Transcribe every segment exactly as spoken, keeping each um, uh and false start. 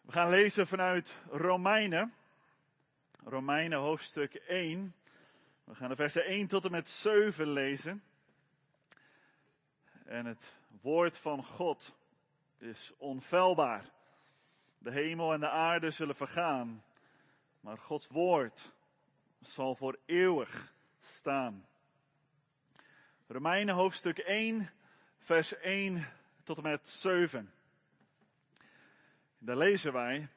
We gaan lezen vanuit Romeinen. Romeinen hoofdstuk één. We gaan de versen één tot en met zeven lezen. En het woord van God is onfeilbaar. De hemel en de aarde zullen vergaan, maar Gods woord zal voor eeuwig staan. Romeinen hoofdstuk één, vers één tot en met zeven. Daar lezen wij: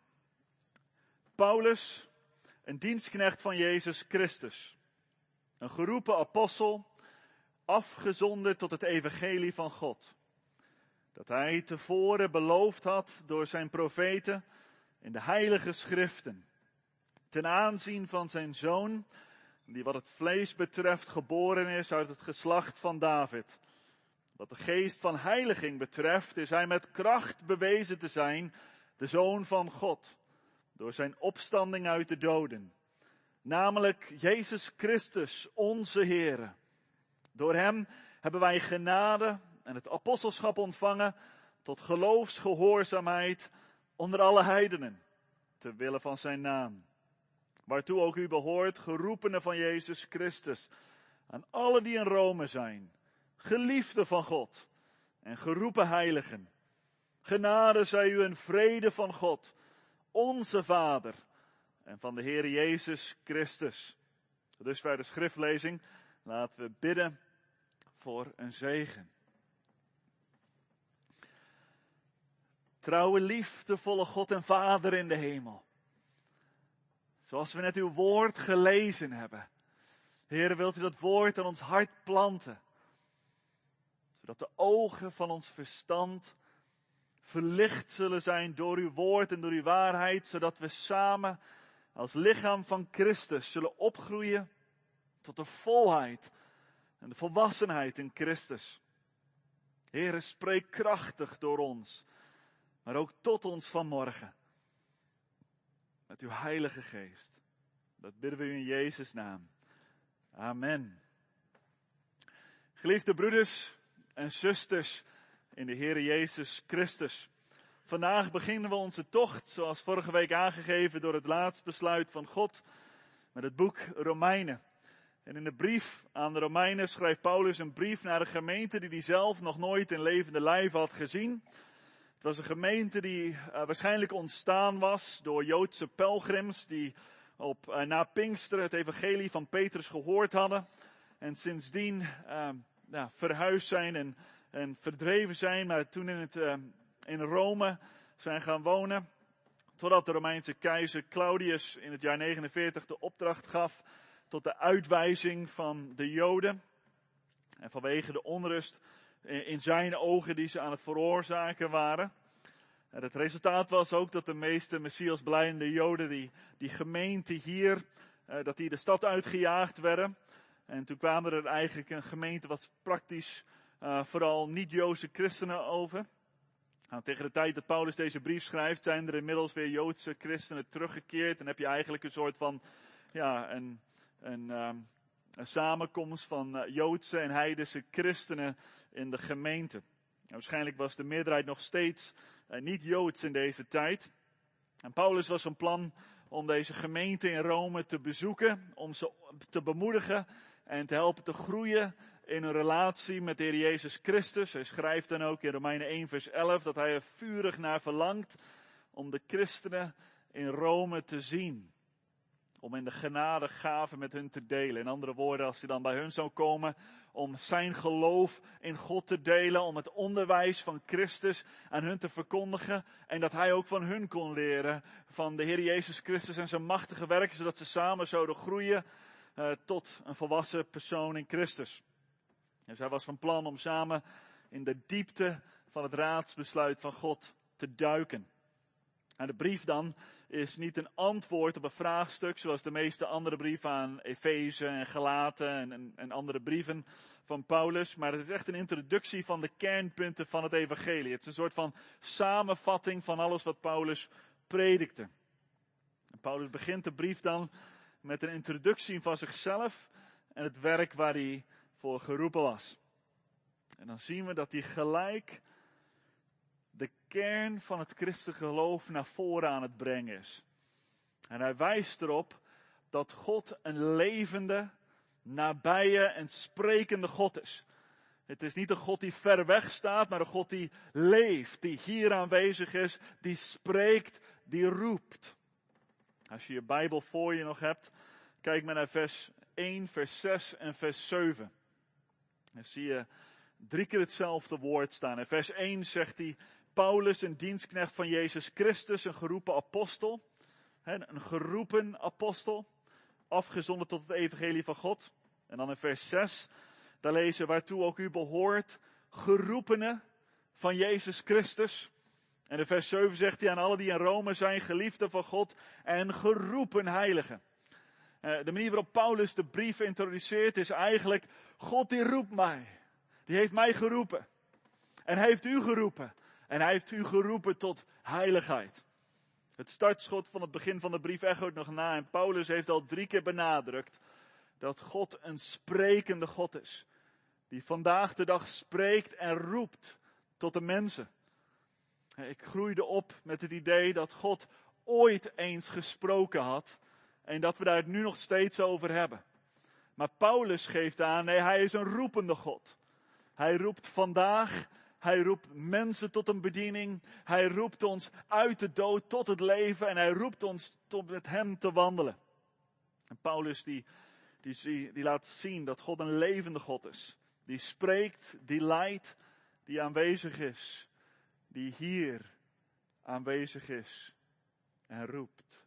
Paulus, een dienstknecht van Jezus Christus, een geroepen apostel, afgezonderd tot het evangelie van God, dat hij tevoren beloofd had door zijn profeten in de heilige schriften, ten aanzien van zijn zoon, die wat het vlees betreft geboren is uit het geslacht van David. Wat de geest van heiliging betreft, is hij met kracht bewezen te zijn de Zoon van God, door zijn opstanding uit de doden. Namelijk Jezus Christus, onze Heere. Door hem hebben wij genade en het apostelschap ontvangen tot geloofsgehoorzaamheid onder alle heidenen, ter wille van zijn naam. Waartoe ook u behoort, geroepenen van Jezus Christus, aan alle die in Rome zijn, geliefden van God en geroepen heiligen. Genade zij u en vrede van God, onze Vader, en van de Heer Jezus Christus. Dus bij de schriftlezing laten we bidden voor een zegen. Trouwe, liefdevolle God en Vader in de hemel. Zoals we net uw woord gelezen hebben. Heer, wilt u dat woord aan ons hart planten. Zodat de ogen van ons verstand verlicht zullen zijn door uw woord en door uw waarheid. Zodat we samen als lichaam van Christus zullen opgroeien tot de volheid en de volwassenheid in Christus. Heere, spreek krachtig door ons, maar ook tot ons vanmorgen. Met uw heilige geest. Dat bidden we u in Jezus' naam. Amen. Geliefde broeders en zusters in de Heer Jezus Christus. Vandaag beginnen we onze tocht, zoals vorige week aangegeven door het laatstbesluit van God, met het boek Romeinen. En in de brief aan de Romeinen schrijft Paulus een brief naar een gemeente die hij zelf nog nooit in levende lijve had gezien. Het was een gemeente die uh, waarschijnlijk ontstaan was door Joodse pelgrims die op, uh, na Pinksteren het evangelie van Petrus gehoord hadden. En sindsdien uh, ja, verhuisd zijn en, en verdreven zijn, maar toen in, het, uh, in Rome zijn gaan wonen. Totdat de Romeinse keizer Claudius in het jaar negenenveertig de opdracht gaf tot de uitwijzing van de Joden. En vanwege de onrust in zijn ogen die ze aan het veroorzaken waren. En het resultaat was ook dat de meeste Messias blijvende Joden, die, die gemeente hier, uh, dat die de stad uitgejaagd werden. En toen kwamen er eigenlijk een gemeente wat praktisch uh, vooral niet-Joodse christenen over. Nou, tegen de tijd dat Paulus deze brief schrijft, zijn er inmiddels weer Joodse christenen teruggekeerd. En heb je eigenlijk een soort van, ja, een, een, um, een samenkomst van uh, Joodse en heidense christenen in de gemeente. En waarschijnlijk was de meerderheid nog steeds uh, niet Joods in deze tijd. En Paulus was van plan om deze gemeente in Rome te bezoeken, om ze te bemoedigen en te helpen te groeien in een relatie met de Heer Jezus Christus. Hij schrijft dan ook in Romeinen één vers elf dat hij er vurig naar verlangt om de christenen in Rome te zien. Om in de genadegave met hun te delen. In andere woorden, als hij dan bij hun zou komen, om zijn geloof in God te delen, om het onderwijs van Christus aan hun te verkondigen. En dat hij ook van hun kon leren, van de Heer Jezus Christus en zijn machtige werken, zodat ze samen zouden groeien uh, tot een volwassen persoon in Christus. Dus hij was van plan om samen in de diepte van het raadsbesluit van God te duiken. En de brief dan is niet een antwoord op een vraagstuk, zoals de meeste andere brieven aan Efeze en Galaten en, en, en andere brieven van Paulus. Maar het is echt een introductie van de kernpunten van het evangelie. Het is een soort van samenvatting van alles wat Paulus predikte. En Paulus begint de brief dan met een introductie van zichzelf en het werk waar hij voor geroepen was. En dan zien we dat hij gelijk de kern van het christelijke geloof naar voren aan het brengen is. En hij wijst erop dat God een levende, nabije en sprekende God is. Het is niet een God die ver weg staat, maar een God die leeft, die hier aanwezig is, die spreekt, die roept. Als je je Bijbel voor je nog hebt, kijk maar naar vers één, vers zes en vers zeven. Dan zie je drie keer hetzelfde woord staan. In vers één zegt hij, Paulus, een dienstknecht van Jezus Christus, een geroepen apostel. Een geroepen apostel, afgezonden tot het evangelie van God. En dan in vers zes, daar lezen we waartoe ook u behoort, geroepenen van Jezus Christus. En in vers zeven zegt hij aan alle die in Rome zijn, geliefden van God en geroepen heiligen. De manier waarop Paulus de brief introduceert is eigenlijk, God die roept mij. Die heeft mij geroepen. En hij heeft u geroepen. En hij heeft u geroepen tot heiligheid. Het startschot van het begin van de brief echoot nog na. En Paulus heeft al drie keer benadrukt dat God een sprekende God is. Die vandaag de dag spreekt en roept tot de mensen. Ik groeide op met het idee dat God ooit eens gesproken had. En dat we daar het nu nog steeds over hebben. Maar Paulus geeft aan, nee, hij is een roepende God. Hij roept vandaag, hij roept mensen tot een bediening. Hij roept ons uit de dood tot het leven. En hij roept ons tot met hem te wandelen. En Paulus die, die, die laat zien dat God een levende God is. Die spreekt, die leidt, die aanwezig is. Die hier aanwezig is en roept.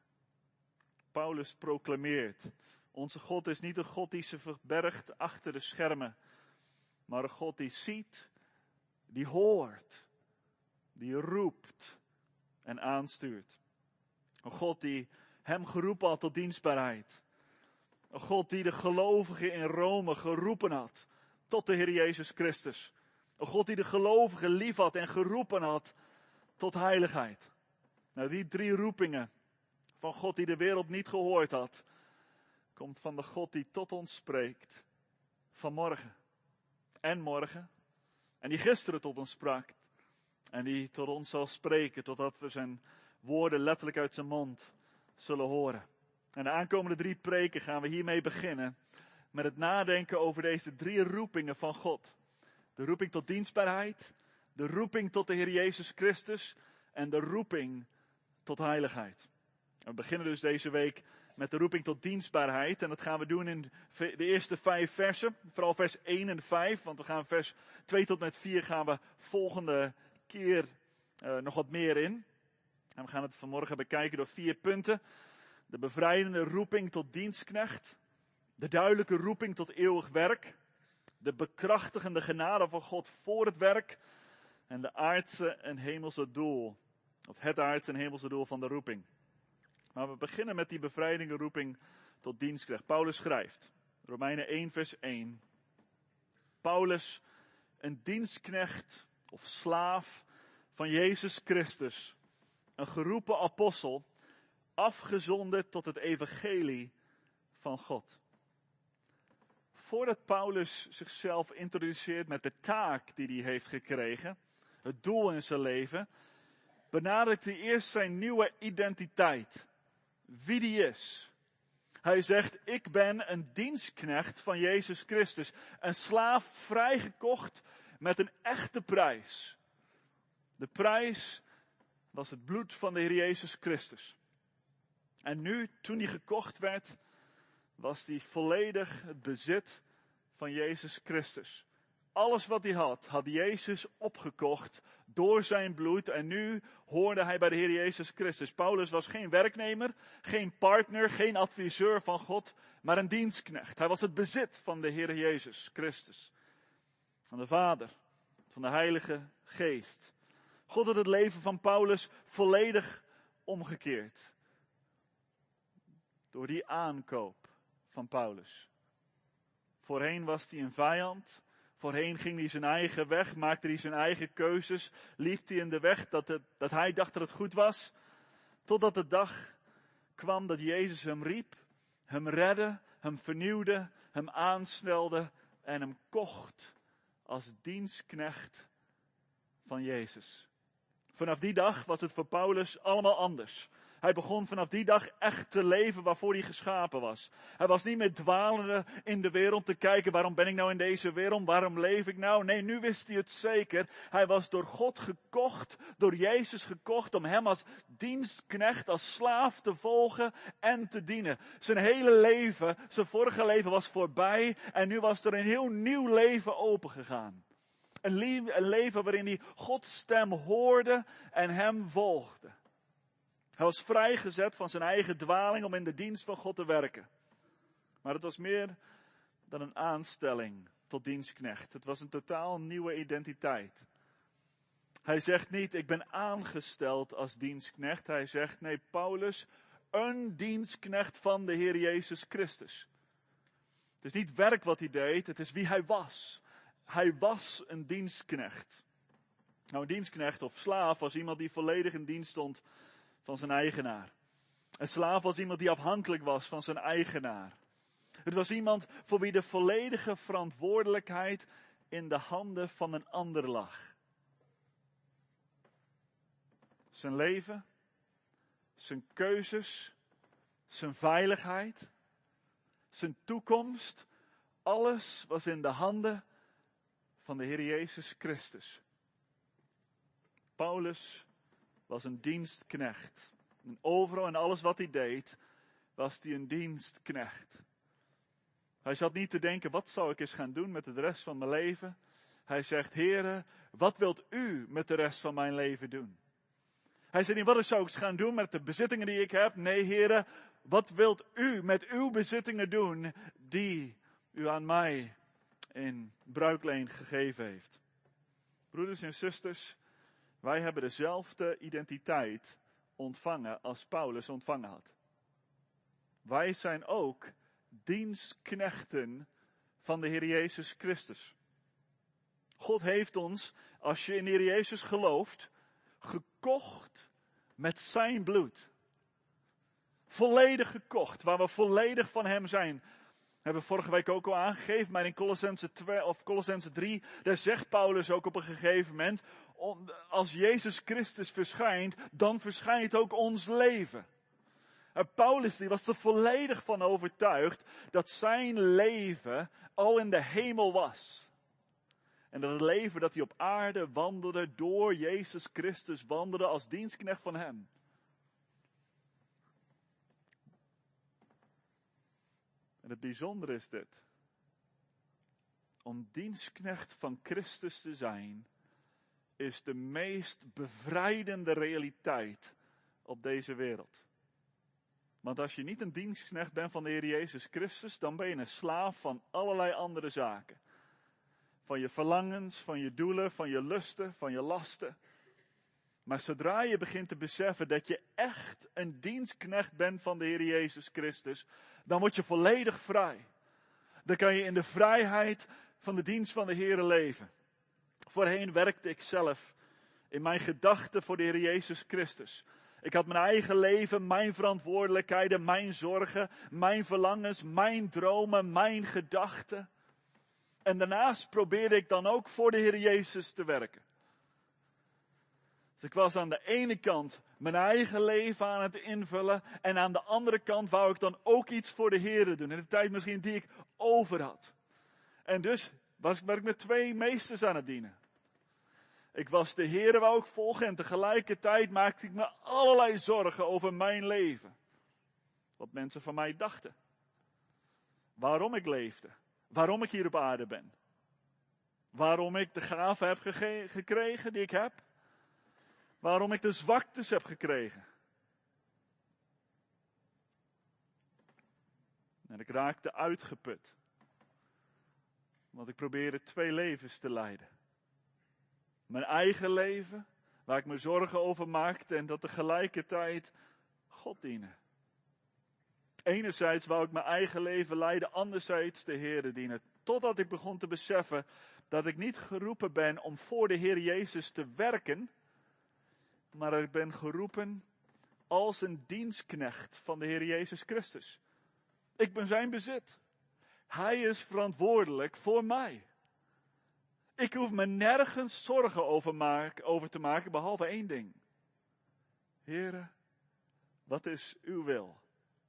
Paulus proclameert, onze God is niet een God die zich verbergt achter de schermen. Maar een God die ziet, die hoort, die roept en aanstuurt. Een God die hem geroepen had tot dienstbaarheid. Een God die de gelovigen in Rome geroepen had tot de Heer Jezus Christus. Een God die de gelovigen lief had en geroepen had tot heiligheid. Nou, die drie roepingen van God die de wereld niet gehoord had, komt van de God die tot ons spreekt vanmorgen en morgen. En die gisteren tot ons sprak. En die tot ons zal spreken totdat we zijn woorden letterlijk uit zijn mond zullen horen. En de aankomende drie preken gaan we hiermee beginnen met het nadenken over deze drie roepingen van God. De roeping tot dienstbaarheid, de roeping tot de Heer Jezus Christus en de roeping tot heiligheid. We beginnen dus deze week met de roeping tot dienstbaarheid. En dat gaan we doen in de eerste vijf versen. Vooral vers één en vijf. Want we gaan vers twee tot met vier gaan we volgende keer uh, nog wat meer in. En we gaan het vanmorgen bekijken door vier punten. De bevrijdende roeping tot dienstknecht. De duidelijke roeping tot eeuwig werk. De bekrachtigende genade van God voor het werk. En de aardse en hemelse doel. Of het aardse en hemelse doel van de roeping. Maar we beginnen met die bevrijdende roeping tot dienstknecht. Paulus schrijft, Romeinen één vers één. Paulus, een dienstknecht of slaaf van Jezus Christus. Een geroepen apostel, afgezonden tot het evangelie van God. Voordat Paulus zichzelf introduceert met de taak die hij heeft gekregen, het doel in zijn leven, benadrukt hij eerst zijn nieuwe identiteit. Wie die is. Hij zegt, ik ben een dienstknecht van Jezus Christus. Een slaaf vrijgekocht met een echte prijs. De prijs was het bloed van de Heer Jezus Christus. En nu, toen hij gekocht werd, was hij volledig het bezit van Jezus Christus. Alles wat hij had, had Jezus opgekocht door zijn bloed. En nu hoorde hij bij de Heer Jezus Christus. Paulus was geen werknemer, geen partner, geen adviseur van God, maar een dienstknecht. Hij was het bezit van de Heer Jezus Christus. Van de Vader, van de Heilige Geest. God had het leven van Paulus volledig omgekeerd. Door die aankoop van Paulus. Voorheen was hij een vijand. Voorheen ging hij zijn eigen weg, maakte hij zijn eigen keuzes. Liep hij in de weg dat, het, dat hij dacht dat het goed was. Totdat de dag kwam dat Jezus hem riep, hem redde, hem vernieuwde, hem aansnelde en hem kocht als dienstknecht van Jezus. Vanaf die dag was het voor Paulus allemaal anders. Hij begon vanaf die dag echt te leven waarvoor hij geschapen was. Hij was niet meer dwalende in de wereld te kijken, waarom ben ik nou in deze wereld, waarom leef ik nou? Nee, nu wist hij het zeker. Hij was door God gekocht, door Jezus gekocht, om hem als dienstknecht, als slaaf te volgen en te dienen. Zijn hele leven, zijn vorige leven was voorbij en nu was er een heel nieuw leven opengegaan. Een, le- een leven waarin hij Gods stem hoorde en hem volgde. Hij was vrijgezet van zijn eigen dwaling om in de dienst van God te werken. Maar het was meer dan een aanstelling tot dienstknecht. Het was een totaal nieuwe identiteit. Hij zegt niet, ik ben aangesteld als dienstknecht. Hij zegt, nee, Paulus, een dienstknecht van de Heer Jezus Christus. Het is niet werk wat hij deed, het is wie hij was. Hij was een dienstknecht. Nou, een dienstknecht of slaaf was iemand die volledig in dienst stond van zijn eigenaar. Een slaaf was iemand die afhankelijk was van zijn eigenaar. Het was iemand voor wie de volledige verantwoordelijkheid in de handen van een ander lag. Zijn leven, zijn keuzes, zijn veiligheid, zijn toekomst, alles was in de handen van de Heer Jezus Christus. Paulus was een dienstknecht. En overal en alles wat hij deed, was hij een dienstknecht. Hij zat niet te denken, wat zou ik eens gaan doen met de rest van mijn leven? Hij zegt, Heere, wat wilt u met de rest van mijn leven doen? Hij zegt niet, wat zou ik eens gaan doen met de bezittingen die ik heb? Nee, Heere, wat wilt u met uw bezittingen doen die u aan mij in bruikleen gegeven heeft? Broeders en zusters, wij hebben dezelfde identiteit ontvangen als Paulus ontvangen had. Wij zijn ook dienstknechten van de Heer Jezus Christus. God heeft ons, als je in de Heer Jezus gelooft, gekocht met zijn bloed. Volledig gekocht, waar we volledig van hem zijn. We hebben vorige week ook al aangegeven, maar in Colossense twee of Colossense drie, daar zegt Paulus ook op een gegeven moment, als Jezus Christus verschijnt, dan verschijnt ook ons leven. En Paulus die was er volledig van overtuigd dat zijn leven al in de hemel was. En dat het leven dat hij op aarde wandelde, door Jezus Christus wandelde als dienstknecht van hem. En het bijzondere is dit. Om dienstknecht van Christus te zijn, is de meest bevrijdende realiteit op deze wereld. Want als je niet een dienstknecht bent van de Heer Jezus Christus, dan ben je een slaaf van allerlei andere zaken. Van je verlangens, van je doelen, van je lusten, van je lasten. Maar zodra je begint te beseffen dat je echt een dienstknecht bent van de Heer Jezus Christus, dan word je volledig vrij. Dan kan je in de vrijheid van de dienst van de Heer leven. Voorheen werkte ik zelf in mijn gedachten voor de Heer Jezus Christus. Ik had mijn eigen leven, mijn verantwoordelijkheden, mijn zorgen, mijn verlangens, mijn dromen, mijn gedachten. En daarnaast probeerde ik dan ook voor de Heer Jezus te werken. Dus ik was aan de ene kant mijn eigen leven aan het invullen. En aan de andere kant wou ik dan ook iets voor de Heer doen. In de tijd misschien die ik over had. En dus was ik, was ik met twee meesters aan het dienen. Ik was de Heer wou ik volgen en tegelijkertijd maakte ik me allerlei zorgen over mijn leven. Wat mensen van mij dachten. Waarom ik leefde. Waarom ik hier op aarde ben. Waarom ik de gaven heb gege- gekregen die ik heb. Waarom ik de zwaktes heb gekregen. En ik raakte uitgeput. Want ik probeerde twee levens te leiden. Mijn eigen leven, waar ik me zorgen over maakte en dat tegelijkertijd God dienen. Enerzijds wou ik mijn eigen leven leiden, anderzijds de Heere dienen. Totdat ik begon te beseffen dat ik niet geroepen ben om voor de Heer Jezus te werken, maar dat ik ben geroepen als een dienstknecht van de Heer Jezus Christus. Ik ben zijn bezit. Hij is verantwoordelijk voor mij. Ik hoef me nergens zorgen over, maak, over te maken, behalve één ding. Heere, wat is uw wil?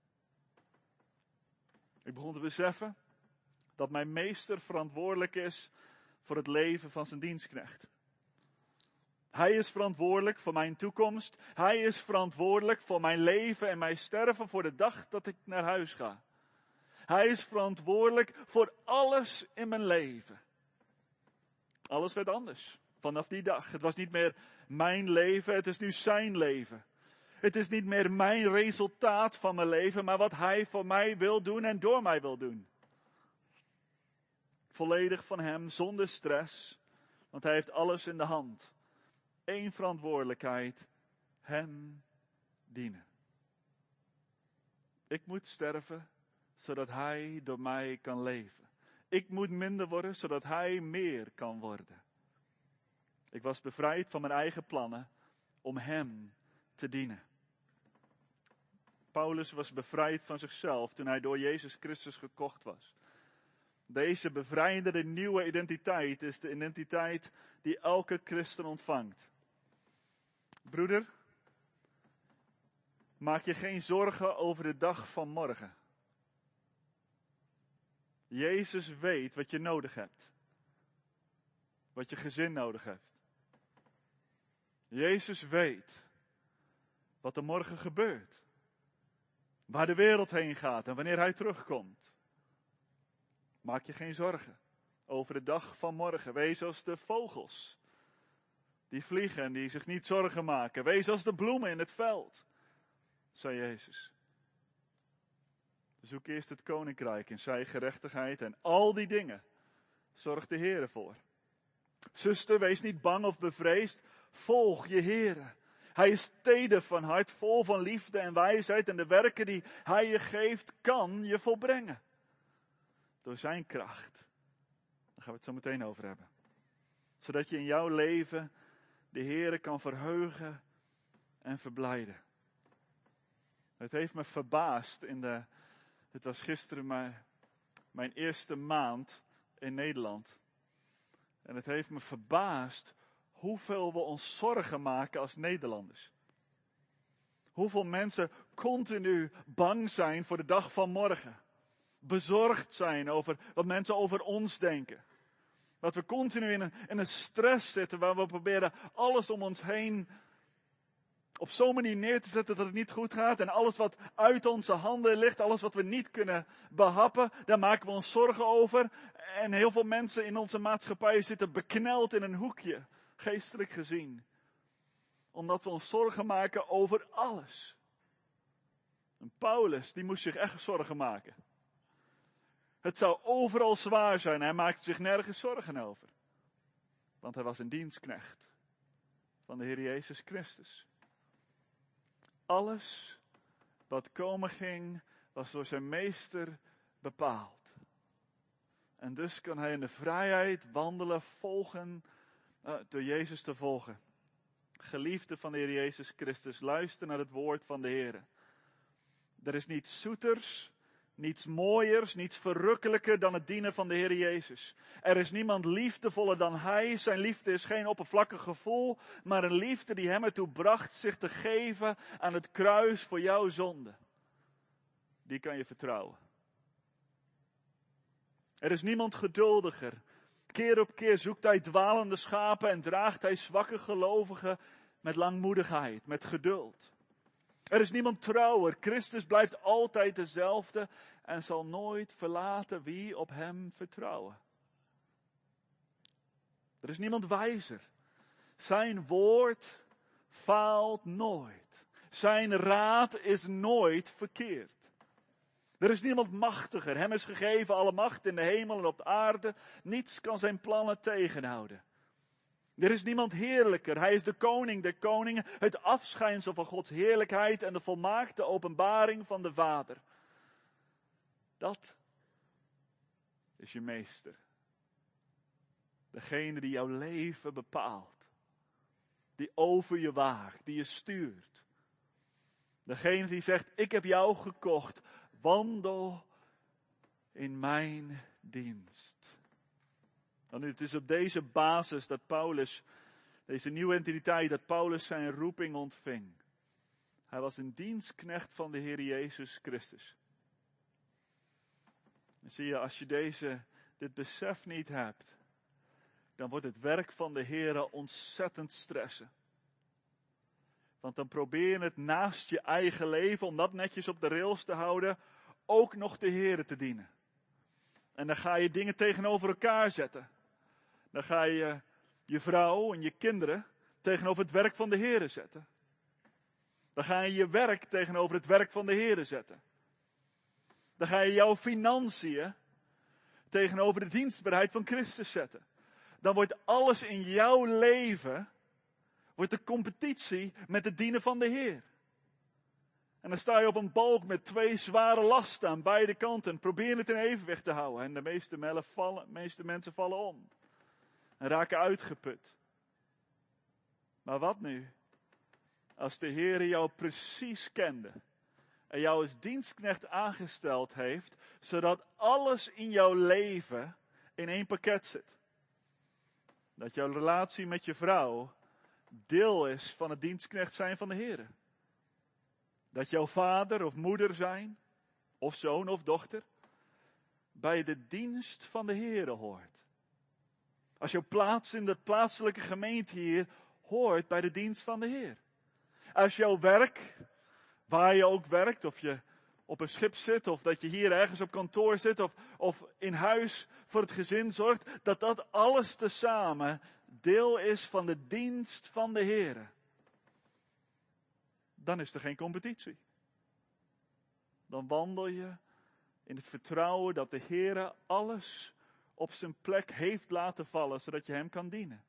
Ik begon te beseffen dat mijn meester verantwoordelijk is voor het leven van zijn dienstknecht. Hij is verantwoordelijk voor mijn toekomst. Hij is verantwoordelijk voor mijn leven en mijn sterven, voor de dag dat ik naar huis ga. Hij is verantwoordelijk voor alles in mijn leven. Alles werd anders vanaf die dag. Het was niet meer mijn leven, het is nu zijn leven. Het is niet meer mijn resultaat van mijn leven, maar wat hij voor mij wil doen en door mij wil doen. Volledig van hem, zonder stress, want hij heeft alles in de hand. Eén verantwoordelijkheid, hem dienen. Ik moet sterven, zodat hij door mij kan leven. Ik moet minder worden, zodat hij meer kan worden. Ik was bevrijd van mijn eigen plannen om hem te dienen. Paulus was bevrijd van zichzelf toen hij door Jezus Christus gekocht was. Deze bevrijdende nieuwe identiteit is de identiteit die elke christen ontvangt. Broeder, maak je geen zorgen over de dag van morgen. Jezus weet wat je nodig hebt. Wat je gezin nodig heeft. Jezus weet wat er morgen gebeurt. Waar de wereld heen gaat en wanneer hij terugkomt. Maak je geen zorgen over de dag van morgen. Wees als de vogels die vliegen en die zich niet zorgen maken. Wees als de bloemen in het veld, zei Jezus. Zoek eerst het koninkrijk en zijn gerechtigheid en al die dingen zorgt de Heere voor. Zuster, wees niet bang of bevreesd. Volg je Heere. Hij is teder van hart, vol van liefde en wijsheid. En de werken die hij je geeft, kan je volbrengen. Door zijn kracht. Daar gaan we het zo meteen over hebben. Zodat je in jouw leven de Heere kan verheugen en verblijden. Het heeft me verbaasd in de... Het was gisteren mijn, mijn eerste maand in Nederland. En het heeft me verbaasd hoeveel we ons zorgen maken als Nederlanders. Hoeveel mensen continu bang zijn voor de dag van morgen. Bezorgd zijn over wat mensen over ons denken. Dat we continu in een, in een stress zitten waar we proberen alles om ons heen op zo'n manier neer te zetten dat het niet goed gaat. En alles wat uit onze handen ligt, alles wat we niet kunnen behappen, daar maken we ons zorgen over. En heel veel mensen in onze maatschappij zitten bekneld in een hoekje, geestelijk gezien. Omdat we ons zorgen maken over alles. En Paulus, die moest zich echt zorgen maken. Het zou overal zwaar zijn, hij maakte zich nergens zorgen over. Want hij was een dienstknecht van de Heer Jezus Christus. Alles wat komen ging, was door zijn meester bepaald. En dus kan hij in de vrijheid wandelen, volgen, uh, door Jezus te volgen. Geliefde van de Heer Jezus Christus, luister naar het woord van de Heer. Er is niets zoeters, niets mooiers, niets verrukkelijker dan het dienen van de Heer Jezus. Er is niemand liefdevoller dan Hij. Zijn liefde is geen oppervlakkig gevoel, maar een liefde die Hem ertoe bracht zich te geven aan het kruis voor jouw zonde. Die kan je vertrouwen. Er is niemand geduldiger. Keer op keer zoekt Hij dwalende schapen en draagt Hij zwakke gelovigen met langmoedigheid, met geduld. Er is niemand trouwer. Christus blijft altijd dezelfde en zal nooit verlaten wie op hem vertrouwen. Er is niemand wijzer. Zijn woord faalt nooit. Zijn raad is nooit verkeerd. Er is niemand machtiger. Hem is gegeven alle macht in de hemel en op de aarde. Niets kan zijn plannen tegenhouden. Er is niemand heerlijker. Hij is de koning der koningen. Het afschijnsel van Gods heerlijkheid en de volmaakte openbaring van de Vader. Dat is je meester. Degene die jouw leven bepaalt. Die over je waakt. Die je stuurt. Degene die zegt, ik heb jou gekocht. Wandel in mijn dienst. En het is op deze basis dat Paulus, deze nieuwe entiteit, dat Paulus zijn roeping ontving. Hij was een dienstknecht van de Heer Jezus Christus. En zie je, als je deze, dit besef niet hebt, dan wordt het werk van de Heer ontzettend stressen. Want dan probeer je het naast je eigen leven, om dat netjes op de rails te houden, ook nog de Heer te dienen. En dan ga je dingen tegenover elkaar zetten. Dan ga je je vrouw en je kinderen tegenover het werk van de Heer zetten. Dan ga je je werk tegenover het werk van de Heer zetten. Dan ga je jouw financiën tegenover de dienstbaarheid van Christus zetten. Dan wordt alles in jouw leven, wordt de competitie met het dienen van de Heer. En dan sta je op een balk met twee zware lasten aan beide kanten. Probeer het in evenwicht te houden. En de meeste, mellen vallen, de meeste mensen vallen om. En raken uitgeput. Maar wat nu? Als de Heer jou precies kende. En jou als dienstknecht aangesteld heeft. Zodat alles in jouw leven in één pakket zit. Dat jouw relatie met je vrouw deel is van het dienstknecht zijn van de Heer. Dat jouw vader of moeder zijn, of zoon of dochter, bij de dienst van de Heer hoort. Als jouw plaats in de plaatselijke gemeente hier hoort bij de dienst van de Heer. Als jouw werk, waar je ook werkt, of je op een schip zit, of dat je hier ergens op kantoor zit, of, of in huis voor het gezin zorgt, dat dat alles tezamen deel is van de dienst van de Heer. Dan is er geen competitie. Dan wandel je in het vertrouwen dat de Heer alles op zijn plek heeft laten vallen, zodat je hem kan dienen.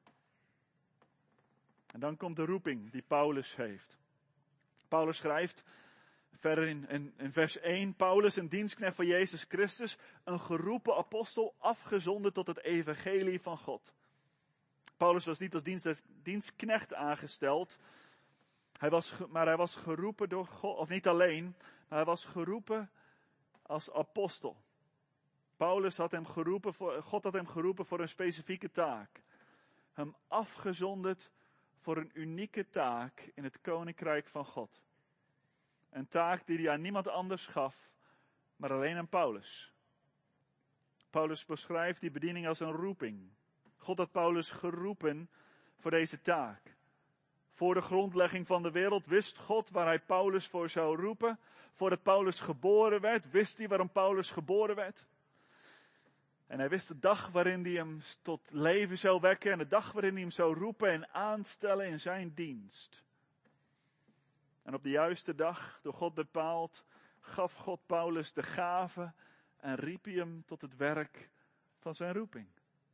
En dan komt de roeping die Paulus heeft. Paulus schrijft verder in, in, in vers één, Paulus, een dienstknecht van Jezus Christus, een geroepen apostel, afgezonden tot het evangelie van God. Paulus was niet als dienst, dienstknecht aangesteld, hij was, maar hij was geroepen door God, of niet alleen, maar hij was geroepen als apostel. Paulus had hem geroepen, voor, God had hem geroepen voor een specifieke taak. Hem afgezonderd voor een unieke taak in het koninkrijk van God. Een taak die hij aan niemand anders gaf, maar alleen aan Paulus. Paulus beschrijft die bediening als een roeping. God had Paulus geroepen voor deze taak. Voor de grondlegging van de wereld wist God waar hij Paulus voor zou roepen. Voordat Paulus geboren werd, wist hij waarom Paulus geboren werd. En hij wist de dag waarin hij hem tot leven zou wekken en de dag waarin hij hem zou roepen en aanstellen in zijn dienst. En op de juiste dag, door God bepaald, gaf God Paulus de gave en riep hij hem tot het werk van zijn roeping.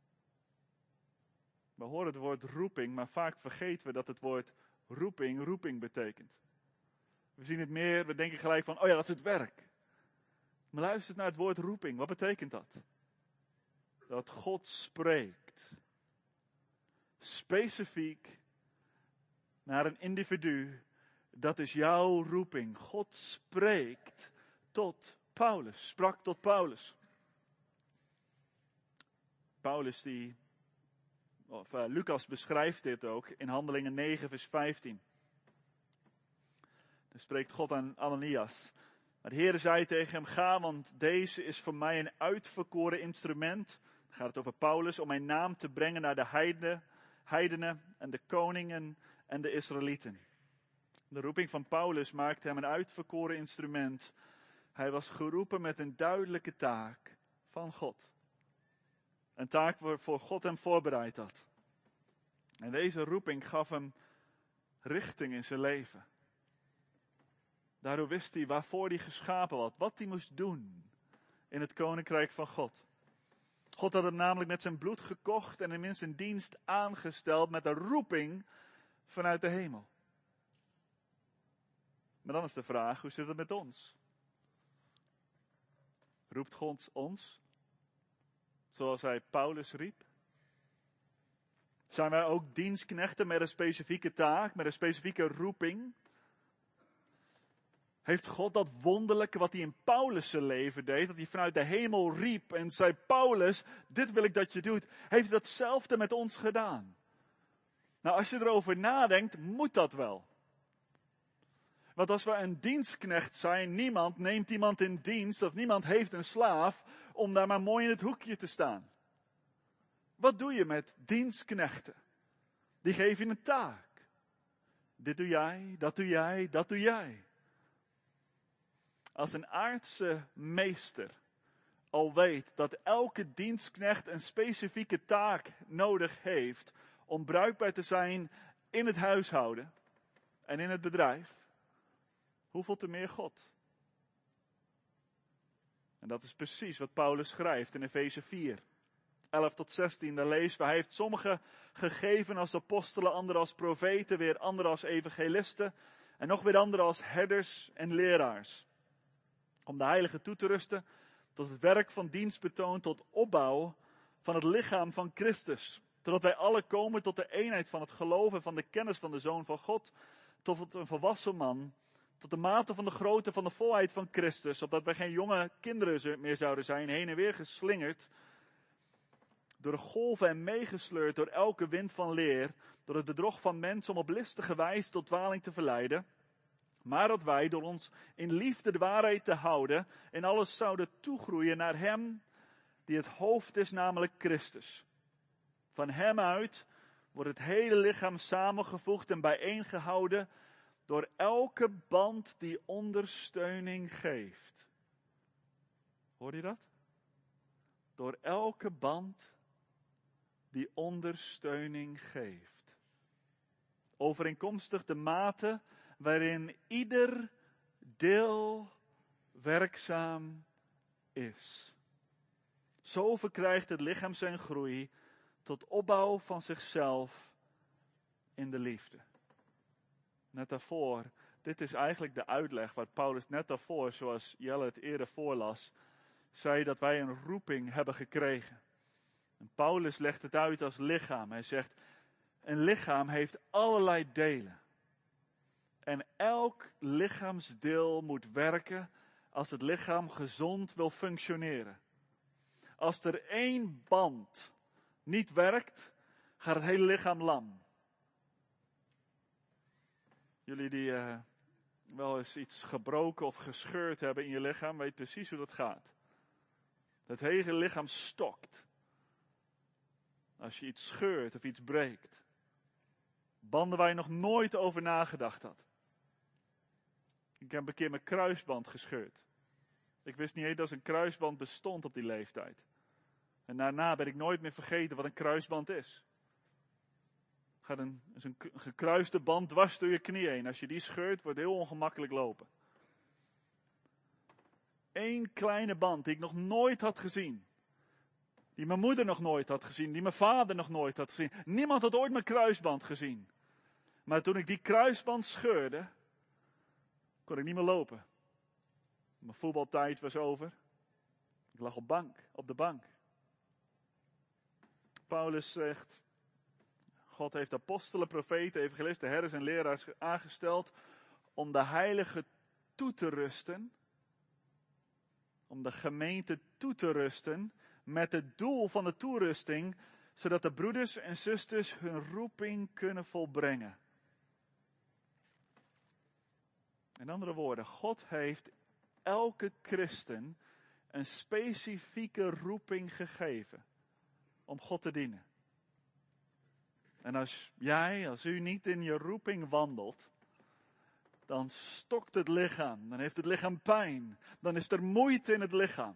We horen het woord roeping, maar vaak vergeten we dat het woord roeping, roeping betekent. We zien het meer, we denken gelijk van, oh ja, dat is het werk. Maar luister naar het woord roeping, wat betekent dat? Dat God spreekt. Specifiek naar een individu. Dat is jouw roeping. God spreekt tot Paulus. Sprak tot Paulus. Paulus die, of uh, Lucas beschrijft dit ook in Handelingen negen vers vijftien. Dan spreekt God aan Ananias. Maar de Heer zei tegen hem, ga, want deze is voor mij een uitverkoren instrument. Dan gaat het over Paulus, om mijn naam te brengen naar de heidenen, heidenen en de koningen en de Israëlieten. De roeping van Paulus maakte hem een uitverkoren instrument. Hij was geroepen met een duidelijke taak van God. Een taak waarvoor God hem voorbereid had. En deze roeping gaf hem richting in zijn leven. Daardoor wist hij waarvoor hij geschapen was, wat hij moest doen in het koninkrijk van God. God had hem namelijk met zijn bloed gekocht en hem in zijn dienst aangesteld met een roeping vanuit de hemel. Maar dan is de vraag, hoe zit het met ons? Roept God ons, zoals hij Paulus riep? Zijn wij ook dienstknechten met een specifieke taak, met een specifieke roeping? Heeft God dat wonderlijke wat hij in Paulus' zijn leven deed, dat hij vanuit de hemel riep en zei, Paulus, dit wil ik dat je doet, heeft hij datzelfde met ons gedaan? Nou, als je erover nadenkt, moet dat wel. Want als we een dienstknecht zijn, niemand neemt iemand in dienst of niemand heeft een slaaf om daar maar mooi in het hoekje te staan. Wat doe je met dienstknechten? Die geven je een taak. Dit doe jij, dat doe jij, dat doe jij. Als een aardse meester al weet dat elke dienstknecht een specifieke taak nodig heeft om bruikbaar te zijn in het huishouden en in het bedrijf, hoeveel te meer God? En dat is precies wat Paulus schrijft in Efeze vier, elf tot zestien. Daar lezen we, hij heeft sommigen gegeven als apostelen, anderen als profeten, weer anderen als evangelisten en nog weer anderen als herders en leraars. Om de heiligen toe te rusten tot het werk van dienstbetoon, tot opbouw van het lichaam van Christus. Totdat wij alle komen tot de eenheid van het geloof en van de kennis van de Zoon van God, tot een volwassen man, tot de mate van de grootte van de volheid van Christus, opdat wij geen jonge kinderen meer zouden zijn, heen en weer geslingerd, door de golven en meegesleurd door elke wind van leer, door het bedrog van mensen om op listige wijze tot dwaling te verleiden, maar dat wij door ons in liefde de waarheid te houden, in alles zouden toegroeien naar hem die het hoofd is, namelijk Christus. Van hem uit wordt het hele lichaam samengevoegd en bijeengehouden door elke band die ondersteuning geeft. Hoor je dat? Door elke band die ondersteuning geeft. Overeenkomstig de mate waarin ieder deel werkzaam is. Zo verkrijgt het lichaam zijn groei tot opbouw van zichzelf in de liefde. Net daarvoor, dit is eigenlijk de uitleg wat Paulus net daarvoor, zoals Jelle het eerder voorlas, zei dat wij een roeping hebben gekregen. En Paulus legt het uit als lichaam. Hij zegt, een lichaam heeft allerlei delen. En elk lichaamsdeel moet werken als het lichaam gezond wil functioneren. Als er één band niet werkt, gaat het hele lichaam lam. Jullie die uh, wel eens iets gebroken of gescheurd hebben in je lichaam, weet precies hoe dat gaat. Het hele lichaam stokt. Als je iets scheurt of iets breekt. Banden waar je nog nooit over nagedacht had. Ik heb een keer mijn kruisband gescheurd. Ik wist niet eens dat een kruisband bestond op die leeftijd. En daarna ben ik nooit meer vergeten wat een kruisband is. Gaat een, is een gekruiste band dwars door je knie heen. Als je die scheurt, wordt het heel ongemakkelijk lopen. Eén kleine band die ik nog nooit had gezien. Die mijn moeder nog nooit had gezien. Die mijn vader nog nooit had gezien. Niemand had ooit mijn kruisband gezien. Maar toen ik die kruisband scheurde, kon ik niet meer lopen. Mijn voetbaltijd was over. Ik lag op bank, op de bank. Paulus zegt, God heeft apostelen, profeten, evangelisten, herders en leraars aangesteld om de heiligen toe te rusten. Om de gemeente toe te rusten met het doel van de toerusting, zodat de broeders en zusters hun roeping kunnen volbrengen. In andere woorden, God heeft elke christen een specifieke roeping gegeven om God te dienen. En als jij, als u niet in je roeping wandelt, dan stokt het lichaam, dan heeft het lichaam pijn, dan is er moeite in het lichaam.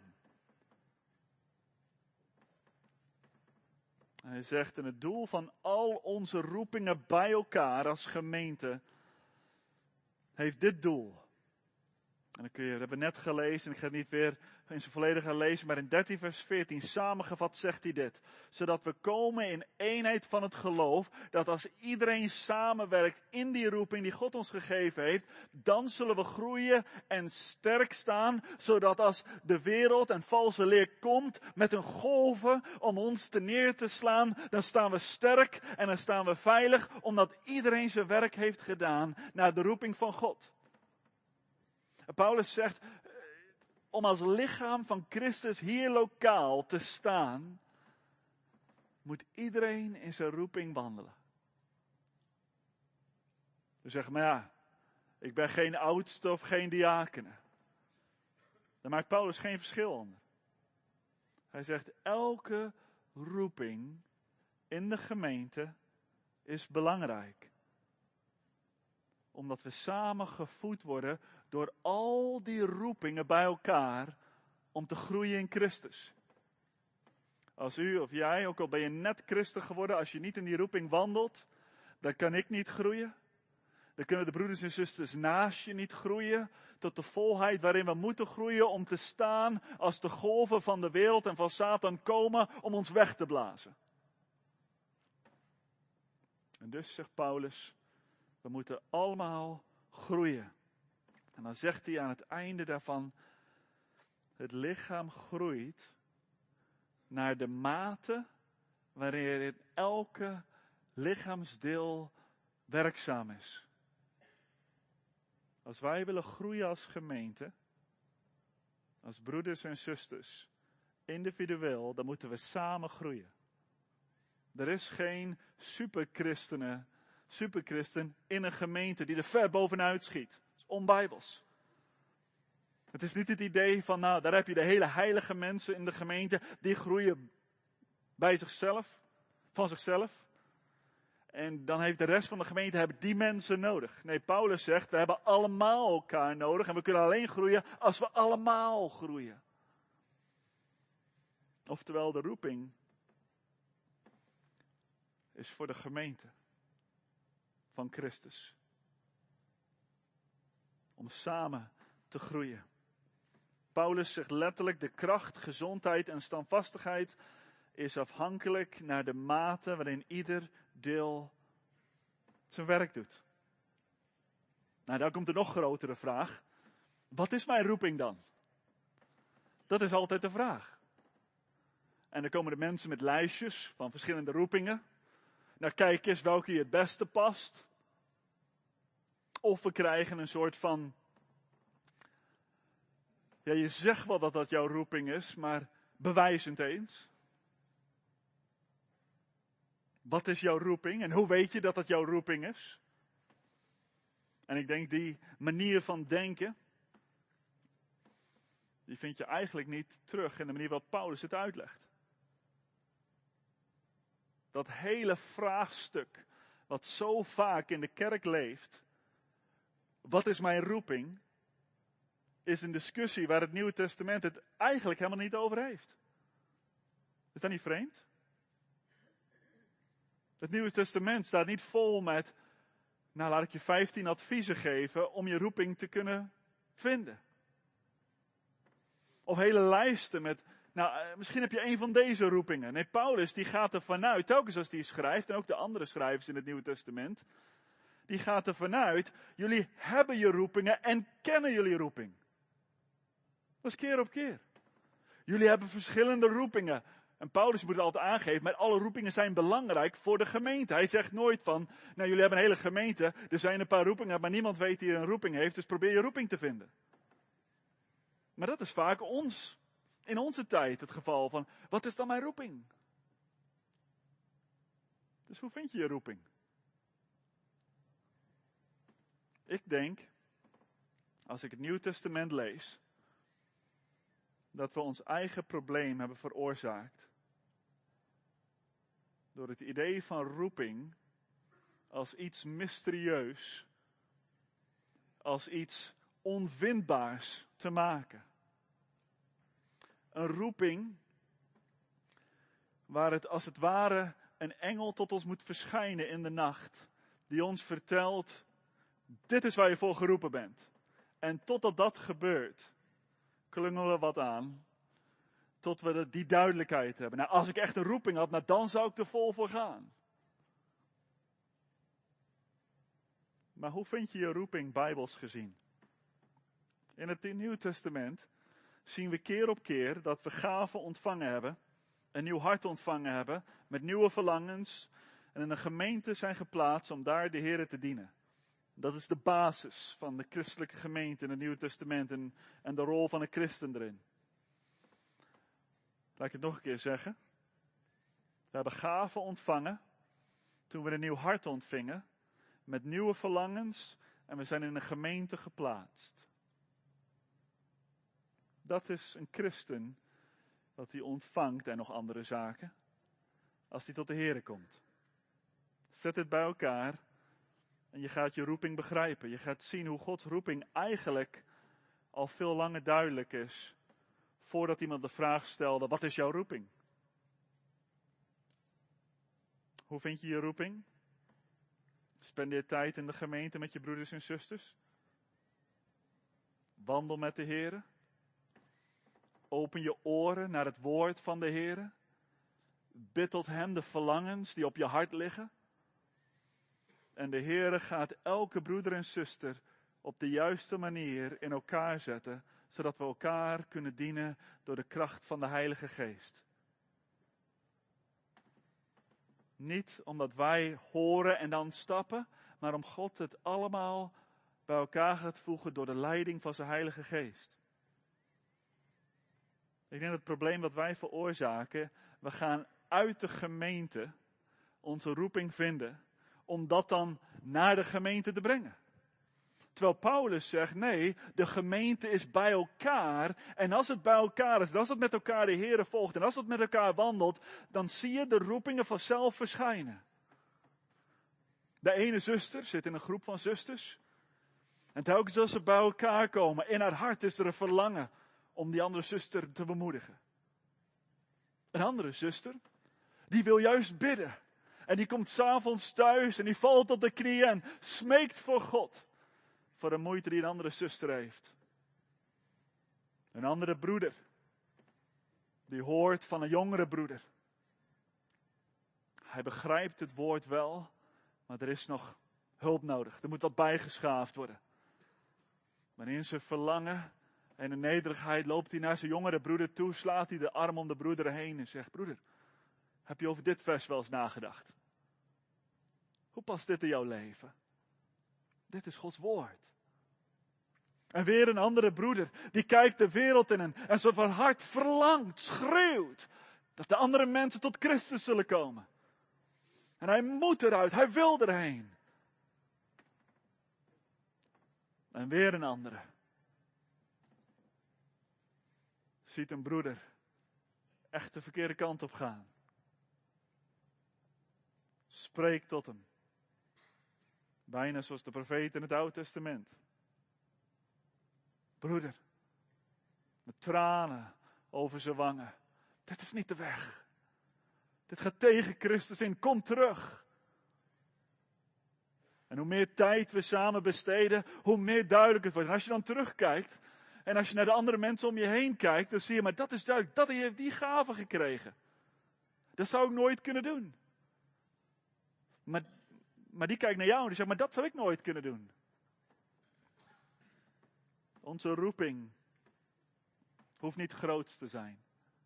Hij zegt, en het doel van al onze roepingen bij elkaar als gemeente heeft dit doel. En dan kun je, dat hebben we net gelezen, en ik ga het niet weer in zijn volledig gaan lezen, maar in dertien vers veertien samengevat zegt hij dit. Zodat we komen in eenheid van het geloof, dat als iedereen samenwerkt in die roeping die God ons gegeven heeft, dan zullen we groeien en sterk staan, zodat als de wereld en valse leer komt met hun golven om ons te neer te slaan, dan staan we sterk en dan staan we veilig, omdat iedereen zijn werk heeft gedaan naar de roeping van God. En Paulus zegt, om als lichaam van Christus hier lokaal te staan, moet iedereen in zijn roeping wandelen. Dus zeg maar ja, ik ben geen oudste of geen diakene. Daar maakt Paulus geen verschil onder. Hij zegt, elke roeping in de gemeente is belangrijk. Omdat we samen gevoed worden door al die roepingen bij elkaar om te groeien in Christus. Als u of jij, ook al ben je net christen geworden, als je niet in die roeping wandelt, dan kan ik niet groeien. Dan kunnen de broeders en zusters naast je niet groeien tot de volheid waarin we moeten groeien om te staan als de golven van de wereld en van Satan komen om ons weg te blazen. En dus zegt Paulus, we moeten allemaal groeien. En dan zegt hij aan het einde daarvan, het lichaam groeit naar de mate waarin elke lichaamsdeel werkzaam is. Als wij willen groeien als gemeente, als broeders en zusters, individueel, dan moeten we samen groeien. Er is geen superchristenen, superchristen in een gemeente die er ver bovenuit schiet. Dat is onbijbels. Het is niet het idee van, nou, daar heb je de hele heilige mensen in de gemeente, die groeien bij zichzelf, van zichzelf. En dan heeft de rest van de gemeente hebben die mensen nodig. Nee, Paulus zegt, we hebben allemaal elkaar nodig en we kunnen alleen groeien als we allemaal groeien. Oftewel, de roeping is voor de gemeente van Christus. Om samen te groeien. Paulus zegt letterlijk, de kracht, gezondheid en standvastigheid is afhankelijk naar de mate waarin ieder deel zijn werk doet. Nou, dan komt de nog grotere vraag. Wat is mijn roeping dan? Dat is altijd de vraag. En dan komen de mensen met lijstjes van verschillende roepingen. Nou, kijk eens welke je het beste past. Of we krijgen een soort van, ja, je zegt wel dat dat jouw roeping is, maar bewijs het eens. Wat is jouw roeping en hoe weet je dat dat jouw roeping is? En ik denk die manier van denken, die vind je eigenlijk niet terug in de manier waarop Paulus het uitlegt. Dat hele vraagstuk, wat zo vaak in de kerk leeft, wat is mijn roeping, is een discussie waar het Nieuwe Testament het eigenlijk helemaal niet over heeft. Is dat niet vreemd? Het Nieuwe Testament staat niet vol met, nou laat ik je vijftien adviezen geven om je roeping te kunnen vinden. Of hele lijsten met, nou misschien heb je een van deze roepingen. Nee, Paulus die gaat er vanuit, telkens als hij schrijft, en ook de andere schrijvers in het Nieuwe Testament, die gaat er vanuit, jullie hebben je roepingen en kennen jullie roeping. Dat is keer op keer. Jullie hebben verschillende roepingen. En Paulus moet het altijd aangeven, maar alle roepingen zijn belangrijk voor de gemeente. Hij zegt nooit van, nou jullie hebben een hele gemeente, er zijn een paar roepingen, maar niemand weet die een roeping heeft, dus probeer je roeping te vinden. Maar dat is vaak ons, in onze tijd het geval van, wat is dan mijn roeping? Dus hoe vind je je roeping? Ik denk, als ik het Nieuwe Testament lees, dat we ons eigen probleem hebben veroorzaakt. Door het idee van roeping als iets mysterieus, als iets onvindbaars te maken. Een roeping waar het als het ware een engel tot ons moet verschijnen in de nacht. Die ons vertelt, dit is waar je voor geroepen bent. En totdat dat gebeurt, klungelen we wat aan. Tot we die duidelijkheid hebben. Nou, als ik echt een roeping had, nou, dan zou ik er vol voor gaan. Maar hoe vind je je roeping bijbels gezien? In het Nieuwe Testament zien we keer op keer dat we gaven ontvangen hebben. Een nieuw hart ontvangen hebben. Met nieuwe verlangens. En in een gemeente zijn geplaatst om daar de Here te dienen. Dat is de basis van de christelijke gemeente in het Nieuwe Testament en, en de rol van een christen erin. Laat ik het nog een keer zeggen. We hebben gaven ontvangen toen we een nieuw hart ontvingen, met nieuwe verlangens en we zijn in een gemeente geplaatst. Dat is een christen, wat hij ontvangt en nog andere zaken, als hij tot de Here komt. Zet dit bij elkaar en je gaat je roeping begrijpen. Je gaat zien hoe Gods roeping eigenlijk al veel langer duidelijk is, voordat iemand de vraag stelde, wat is jouw roeping? Hoe vind je je roeping? Spendeer tijd in de gemeente met je broeders en zusters. Wandel met de Here. Open je oren naar het woord van de Here. Bid tot hem de verlangens die op je hart liggen. En de Here gaat elke broeder en zuster op de juiste manier in elkaar zetten, zodat we elkaar kunnen dienen door de kracht van de Heilige Geest. Niet omdat wij horen en dan stappen, maar om God het allemaal bij elkaar gaat voegen door de leiding van zijn Heilige Geest. Ik denk dat het probleem wat wij veroorzaken, we gaan uit de gemeente onze roeping vinden, om dat dan naar de gemeente te brengen. Terwijl Paulus zegt, nee, de gemeente is bij elkaar. En als het bij elkaar is, en als het met elkaar de Here volgt, en als het met elkaar wandelt, dan zie je de roepingen vanzelf verschijnen. De ene zuster zit in een groep van zusters. En telkens als ze bij elkaar komen, in haar hart is er een verlangen om die andere zuster te bemoedigen. Een andere zuster, die wil juist bidden. En die komt 's avonds thuis en die valt op de knieën en smeekt voor God. Voor de moeite die een andere zuster heeft. Een andere broeder. Die hoort van een jongere broeder. Hij begrijpt het woord wel. Maar er is nog hulp nodig. Er moet wat bijgeschaafd worden. Maar in zijn verlangen en de nederigheid loopt hij naar zijn jongere broeder toe. Slaat hij de arm om de broeder heen en zegt, broeder, heb je over dit vers wel eens nagedacht? Hoe past dit in jouw leven? Dit is Gods woord. En weer een andere broeder, die kijkt de wereld in en, en zo van hart verlangt, schreeuwt, dat de andere mensen tot Christus zullen komen. En hij moet eruit, hij wil erheen. En weer een andere. Ziet een broeder echt de verkeerde kant op gaan. Spreekt tot hem. Bijna zoals de profeet in het Oude Testament. Broeder, met tranen over zijn wangen. Dit is niet de weg. Dit gaat tegen Christus in. Kom terug. En hoe meer tijd we samen besteden, hoe meer duidelijk het wordt. En als je dan terugkijkt, en als je naar de andere mensen om je heen kijkt, dan zie je, maar dat is duidelijk, dat heeft die gave gekregen. Dat zou ik nooit kunnen doen. Maar, maar die kijkt naar jou en die zegt, maar dat zou ik nooit kunnen doen. Onze roeping hoeft niet groots te zijn.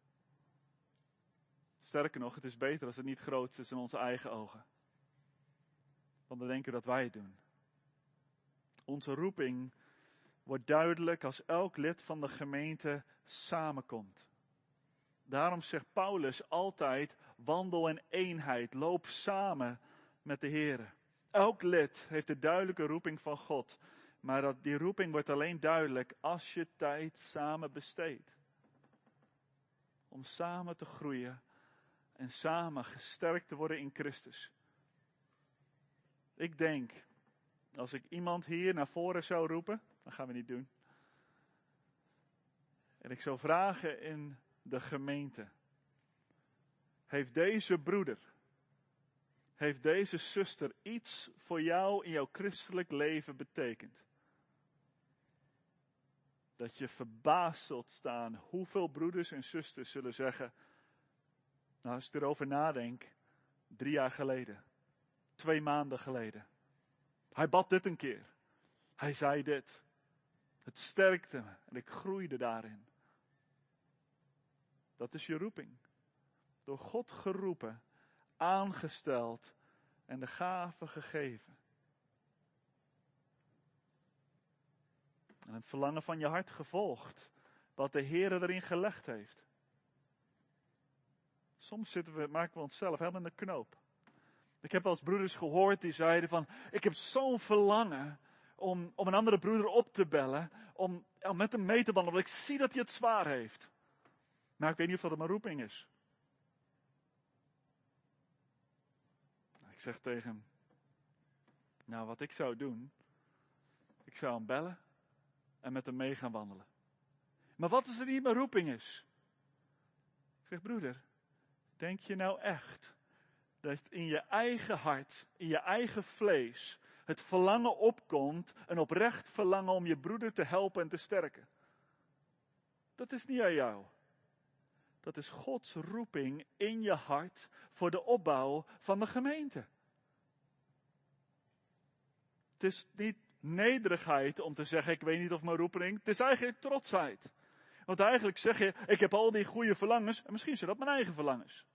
Sterker nog, het is beter als het niet groot is in onze eigen ogen. Want dan denken we dat wij het doen. Onze roeping wordt duidelijk als elk lid van de gemeente samenkomt. Daarom zegt Paulus altijd, wandel in eenheid, loop samen met de Here. Elk lid heeft de duidelijke roeping van God. Maar dat die roeping wordt alleen duidelijk als je tijd samen besteedt. Om samen te groeien en samen gesterkt te worden in Christus. Ik denk, als ik iemand hier naar voren zou roepen, dat gaan we niet doen. En ik zou vragen in de gemeente. Heeft deze broeder, heeft deze zuster iets voor jou in jouw christelijk leven betekend? Dat je verbaasd zult staan hoeveel broeders en zusters zullen zeggen, nou als ik erover nadenk, drie jaar geleden, twee maanden geleden. Hij bad dit een keer. Hij zei dit. Het sterkte me en ik groeide daarin. Dat is je roeping. Door God geroepen, aangesteld en de gave gegeven. En het verlangen van je hart gevolgd. Wat de Heer erin gelegd heeft. Soms zitten we, maken we onszelf helemaal in de knoop. Ik heb wel eens broeders gehoord die zeiden van, ik heb zo'n verlangen om, om een andere broeder op te bellen, om, om met hem mee te wandelen, want ik zie dat hij het zwaar heeft. Maar ik weet niet of dat mijn roeping is. Ik zeg tegen hem, nou wat ik zou doen, ik zou hem bellen en met hem mee gaan wandelen. Maar wat als het niet mijn roeping is? Ik zeg, broeder, denk je nou echt dat in je eigen hart, in je eigen vlees, het verlangen opkomt, een oprecht verlangen om je broeder te helpen en te sterken? Dat is niet aan jou. Dat is Gods roeping in je hart voor de opbouw van de gemeente. Het is niet nederigheid om te zeggen, ik weet niet of mijn roeping, het is eigenlijk trotsheid. Want eigenlijk zeg je, ik heb al die goede verlangens, en misschien zijn dat mijn eigen verlangens.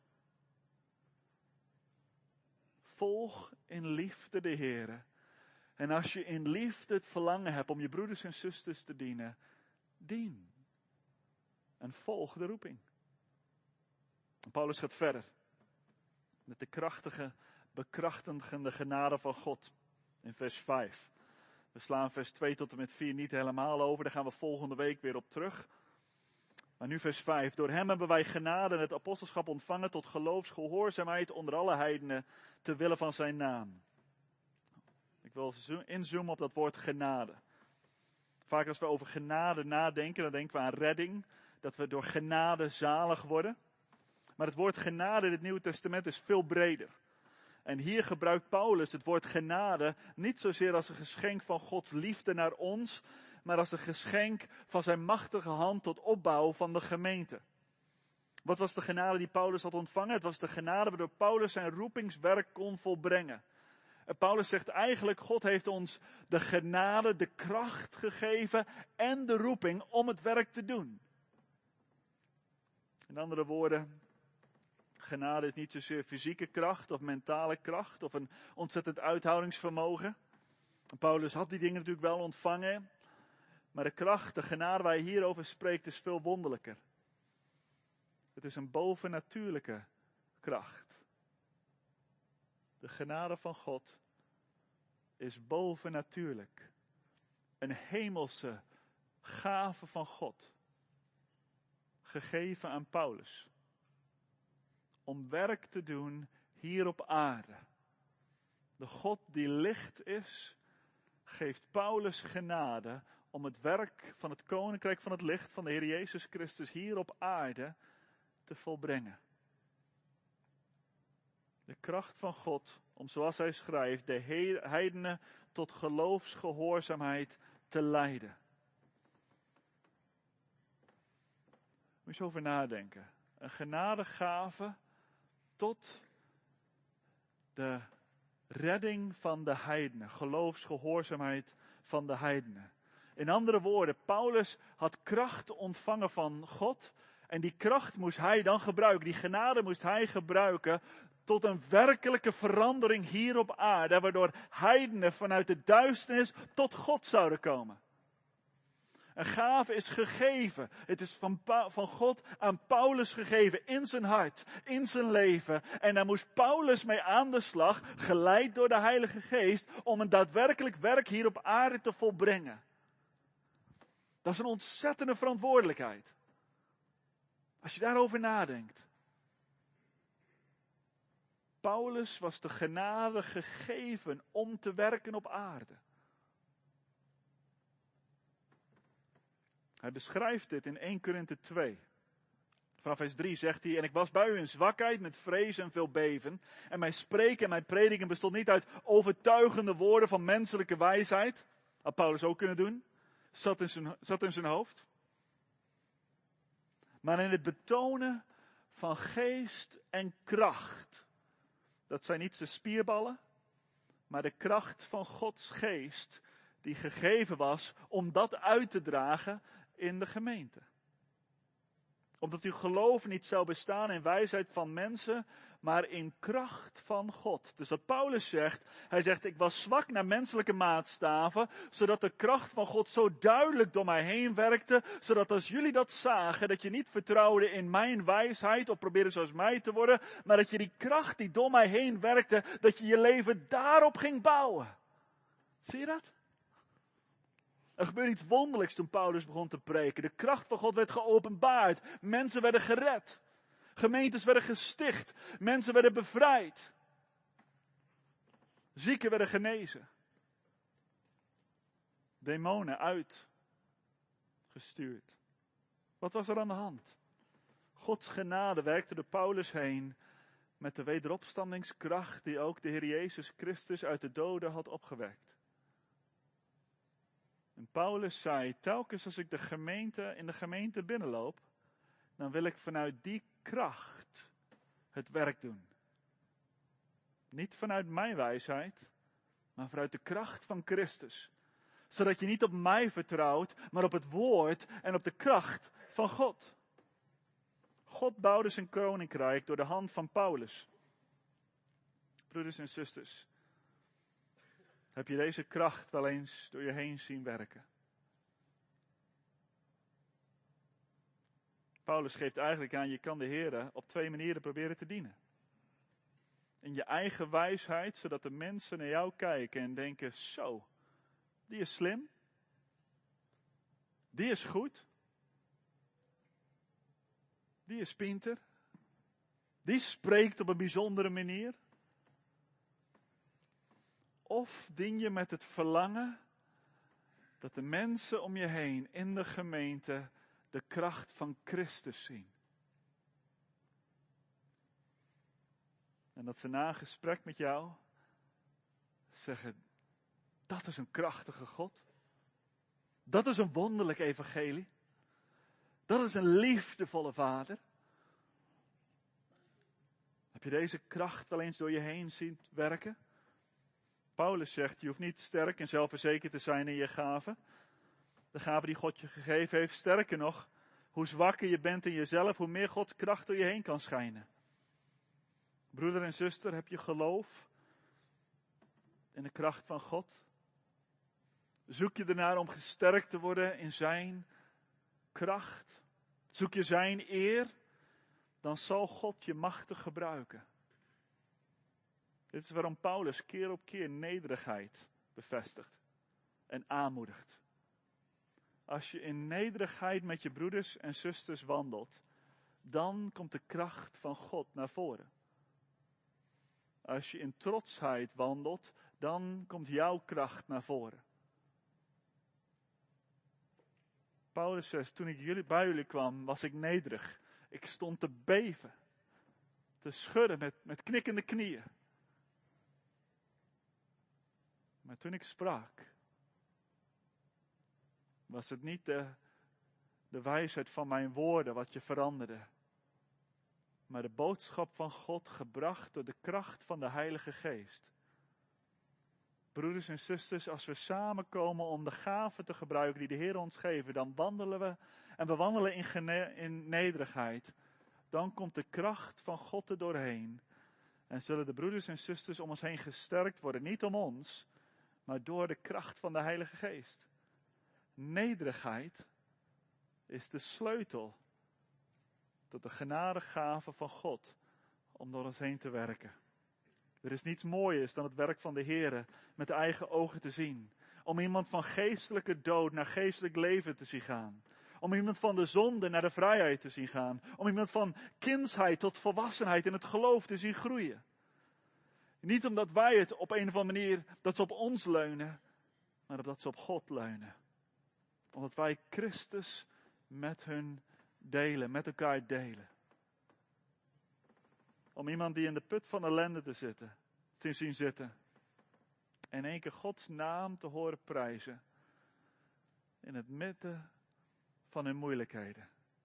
Volg in liefde de Heere. En als je in liefde het verlangen hebt om je broeders en zusters te dienen, dien. En volg de roeping. En Paulus gaat verder. Met de krachtige, bekrachtigende genade van God. In vers vijf. We slaan vers twee tot en met vier niet helemaal over. Daar gaan we volgende week weer op terug. Maar nu vers vijf. Door hem hebben wij genade en het apostelschap ontvangen tot geloofsgehoorzaamheid onder alle heidenen te willen van zijn naam. Ik wil inzoomen op dat woord genade. Vaak als we over genade nadenken, dan denken we aan redding. Dat we door genade zalig worden. Maar het woord genade in het Nieuwe Testament is veel breder. En hier gebruikt Paulus het woord genade niet zozeer als een geschenk van Gods liefde naar ons, maar als een geschenk van zijn machtige hand tot opbouw van de gemeente. Wat was de genade die Paulus had ontvangen? Het was de genade waardoor Paulus zijn roepingswerk kon volbrengen. En Paulus zegt eigenlijk, God heeft ons de genade, de kracht gegeven en de roeping om het werk te doen. In andere woorden, genade is niet zozeer fysieke kracht of mentale kracht of een ontzettend uithoudingsvermogen. Paulus had die dingen natuurlijk wel ontvangen. Maar de kracht, de genade waar hij hierover spreekt, is veel wonderlijker. Het is een bovennatuurlijke kracht. De genade van God is bovennatuurlijk. Een hemelse gave van God. Gegeven aan Paulus. Om werk te doen hier op aarde. De God die licht is, geeft Paulus genade om het werk van het koninkrijk van het licht van de Heer Jezus Christus hier op aarde te volbrengen. De kracht van God om, zoals hij schrijft, de heidenen tot geloofsgehoorzaamheid te leiden. Moet je over nadenken. Een genadegave tot de redding van de heidenen. Geloofsgehoorzaamheid van de heidenen. In andere woorden, Paulus had kracht ontvangen van God. En die kracht moest hij dan gebruiken. Die genade moest hij gebruiken tot een werkelijke verandering hier op aarde. Waardoor heidenen vanuit de duisternis tot God zouden komen. Een gave is gegeven. Het is van, van God aan Paulus gegeven. In zijn hart, in zijn leven. En daar moest Paulus mee aan de slag. Geleid door de Heilige Geest. Om een daadwerkelijk werk hier op aarde te volbrengen. Dat is een ontzettende verantwoordelijkheid. Als je daarover nadenkt. Paulus was de genade gegeven om te werken op aarde. Hij beschrijft dit in Eerste Korinthe twee. Vanaf vers drie zegt hij, en ik was bij u in zwakheid met vrees en veel beven. En mijn spreken en mijn prediken bestond niet uit overtuigende woorden van menselijke wijsheid. Had Paulus ook kunnen doen. Zat in zijn, zat in zijn hoofd. Maar in het betonen van geest en kracht. Dat zijn niet zijn spierballen, maar de kracht van Gods geest die gegeven was om dat uit te dragen in de gemeente. Omdat uw geloof niet zou bestaan in wijsheid van mensen, maar in kracht van God. Dus wat Paulus zegt, hij zegt, ik was zwak naar menselijke maatstaven, zodat de kracht van God zo duidelijk door mij heen werkte, zodat als jullie dat zagen, dat je niet vertrouwde in mijn wijsheid of probeerde zoals mij te worden, maar dat je die kracht die door mij heen werkte, dat je je leven daarop ging bouwen. Zie je dat? Er gebeurde iets wonderlijks toen Paulus begon te preken. De kracht van God werd geopenbaard. Mensen werden gered. Gemeentes werden gesticht. Mensen werden bevrijd. Zieken werden genezen. Demonen uitgestuurd. Wat was er aan de hand? Gods genade werkte door Paulus heen met de wederopstandingskracht die ook de Heer Jezus Christus uit de doden had opgewekt. En Paulus zei, telkens als ik de gemeente, in de gemeente binnenloop, dan wil ik vanuit die kracht het werk doen. Niet vanuit mijn wijsheid, maar vanuit de kracht van Christus. Zodat je niet op mij vertrouwt, maar op het woord en op de kracht van God. God bouwde zijn koninkrijk door de hand van Paulus. Broeders en zusters, heb je deze kracht wel eens door je heen zien werken? Paulus geeft eigenlijk aan, je kan de Heer op twee manieren proberen te dienen. In je eigen wijsheid, zodat de mensen naar jou kijken en denken, zo, die is slim. Die is goed. Die is pinter. Die spreekt op een bijzondere manier. Of dien je met het verlangen dat de mensen om je heen in de gemeente de kracht van Christus zien. En dat ze na een gesprek met jou zeggen, dat is een krachtige God. Dat is een wonderlijk evangelie. Dat is een liefdevolle Vader. Heb je deze kracht wel eens door je heen zien werken? Paulus zegt, je hoeft niet sterk en zelfverzekerd te zijn in je gaven. De gaven die God je gegeven heeft, sterker nog, hoe zwakker je bent in jezelf, hoe meer Gods kracht door je heen kan schijnen. Broeder en zuster, heb je geloof in de kracht van God? Zoek je ernaar om gesterkt te worden in zijn kracht? Zoek je zijn eer? Dan zal God je machtig gebruiken. Dit is waarom Paulus keer op keer nederigheid bevestigt en aanmoedigt. Als je in nederigheid met je broeders en zusters wandelt, dan komt de kracht van God naar voren. Als je in trotsheid wandelt, dan komt jouw kracht naar voren. Paulus zegt, toen ik jullie, bij jullie kwam, was ik nederig. Ik stond te beven, te schudden met, met knikkende knieën. Maar toen ik sprak, was het niet de, de wijsheid van mijn woorden wat je veranderde, maar de boodschap van God gebracht door de kracht van de Heilige Geest. Broeders en zusters, als we samenkomen om de gaven te gebruiken die de Heer ons geeft, dan wandelen we en we wandelen in, gene- in nederigheid. Dan komt de kracht van God er doorheen en zullen de broeders en zusters om ons heen gesterkt worden, niet om ons, maar door de kracht van de Heilige Geest. Nederigheid is de sleutel tot de genadegave van God om door ons heen te werken. Er is niets mooiers dan het werk van de Heere met de eigen ogen te zien. Om iemand van geestelijke dood naar geestelijk leven te zien gaan. Om iemand van de zonde naar de vrijheid te zien gaan. Om iemand van kindsheid tot volwassenheid in het geloof te zien groeien. Niet omdat wij het op een of andere manier, dat ze op ons leunen, maar omdat ze op God leunen. Omdat wij Christus met hun delen, met elkaar delen. Om iemand die in de put van ellende te zitten, te zien zitten. En in één keer Gods naam te horen prijzen. In het midden van hun moeilijkheden.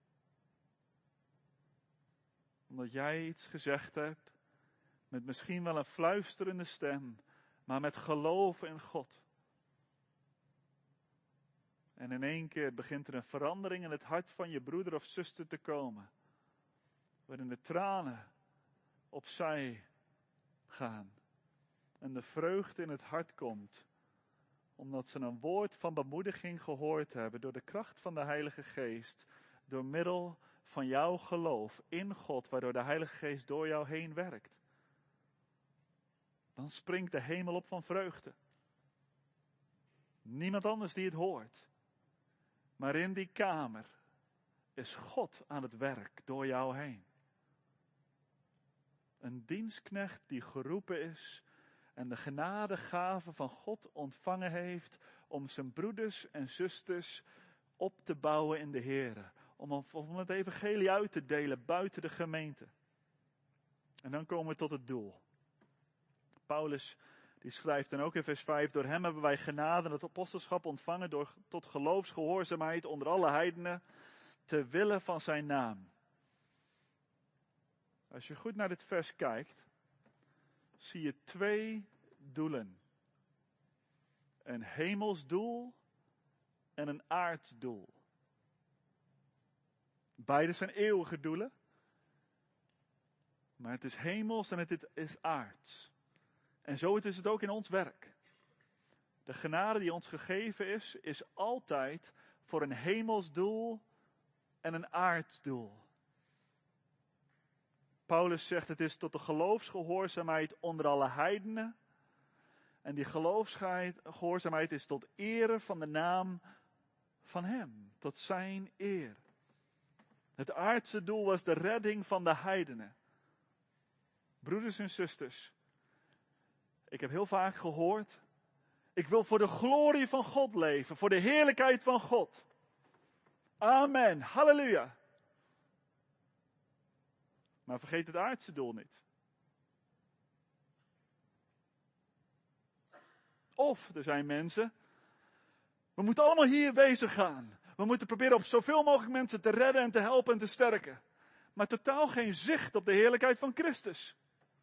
Omdat jij iets gezegd hebt, met misschien wel een fluisterende stem, maar met geloof in God. En in één keer begint er een verandering in het hart van je broeder of zuster te komen. Waarin de tranen opzij gaan. En de vreugde in het hart komt. Omdat ze een woord van bemoediging gehoord hebben door de kracht van de Heilige Geest. Door middel van jouw geloof in God, waardoor de Heilige Geest door jou heen werkt. Dan springt de hemel op van vreugde. Niemand anders die het hoort. Maar in die kamer is God aan het werk door jou heen. Een dienstknecht die geroepen is en de genadegave van God ontvangen heeft om zijn broeders en zusters op te bouwen in de Here. Om, om het evangelie uit te delen buiten de gemeente. En dan komen we tot het doel. Paulus die schrijft dan ook in vers vijf. Door hem hebben wij genade en het apostelschap ontvangen door, tot geloofsgehoorzaamheid onder alle heidenen. Ter wille van zijn naam. Als je goed naar dit vers kijkt. Zie je twee doelen. Een hemels doel en een aards doel. Beide zijn eeuwige doelen. Maar het is hemels en het is aards. En zo is het ook in ons werk. De genade die ons gegeven is, is altijd voor een hemels doel en een aards doel. Paulus zegt het is tot de geloofsgehoorzaamheid onder alle heidenen. En die geloofsgehoorzaamheid is tot ere van de naam van hem. Tot zijn eer. Het aardse doel was de redding van de heidenen. Broeders en zusters. Ik heb heel vaak gehoord. Ik wil voor de glorie van God leven. Voor de heerlijkheid van God. Amen. Halleluja. Maar vergeet het aardse doel niet. Of er zijn mensen. We moeten allemaal hier bezig gaan. We moeten proberen op zoveel mogelijk mensen te redden en te helpen en te sterken. Maar totaal geen zicht op de heerlijkheid van Christus.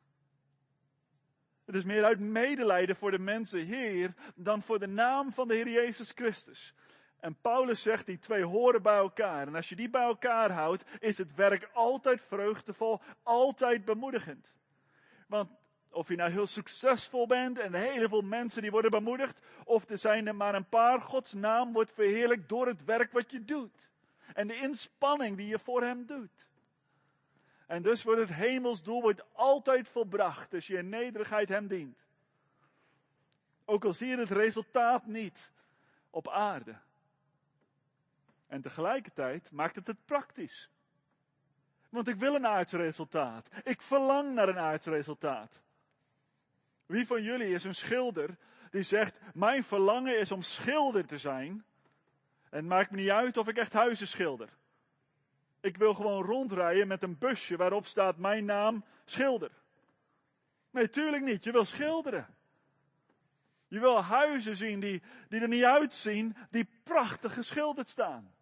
Het is meer uit medelijden voor de mensen hier dan voor de naam van de Heer Jezus Christus. En Paulus zegt die twee horen bij elkaar. En als je die bij elkaar houdt, is het werk altijd vreugdevol, altijd bemoedigend. Want of je nou heel succesvol bent en heel veel mensen die worden bemoedigd, of er zijn er maar een paar, Gods naam wordt verheerlijkt door het werk wat je doet. En de inspanning die je voor hem doet. En dus wordt het hemelsdoel wordt altijd volbracht als je in nederigheid hem dient. Ook al zie je het resultaat niet op aarde. En tegelijkertijd maakt het het praktisch. Want ik wil een aards resultaat. Ik verlang naar een aards resultaat. Wie van jullie is een schilder die zegt, mijn verlangen is om schilder te zijn. En het maakt me niet uit of ik echt huizen schilder. Ik wil gewoon rondrijden met een busje waarop staat mijn naam schilder. Nee, tuurlijk niet. Je wil schilderen. Je wil huizen zien die, die er niet uitzien, die prachtig geschilderd staan.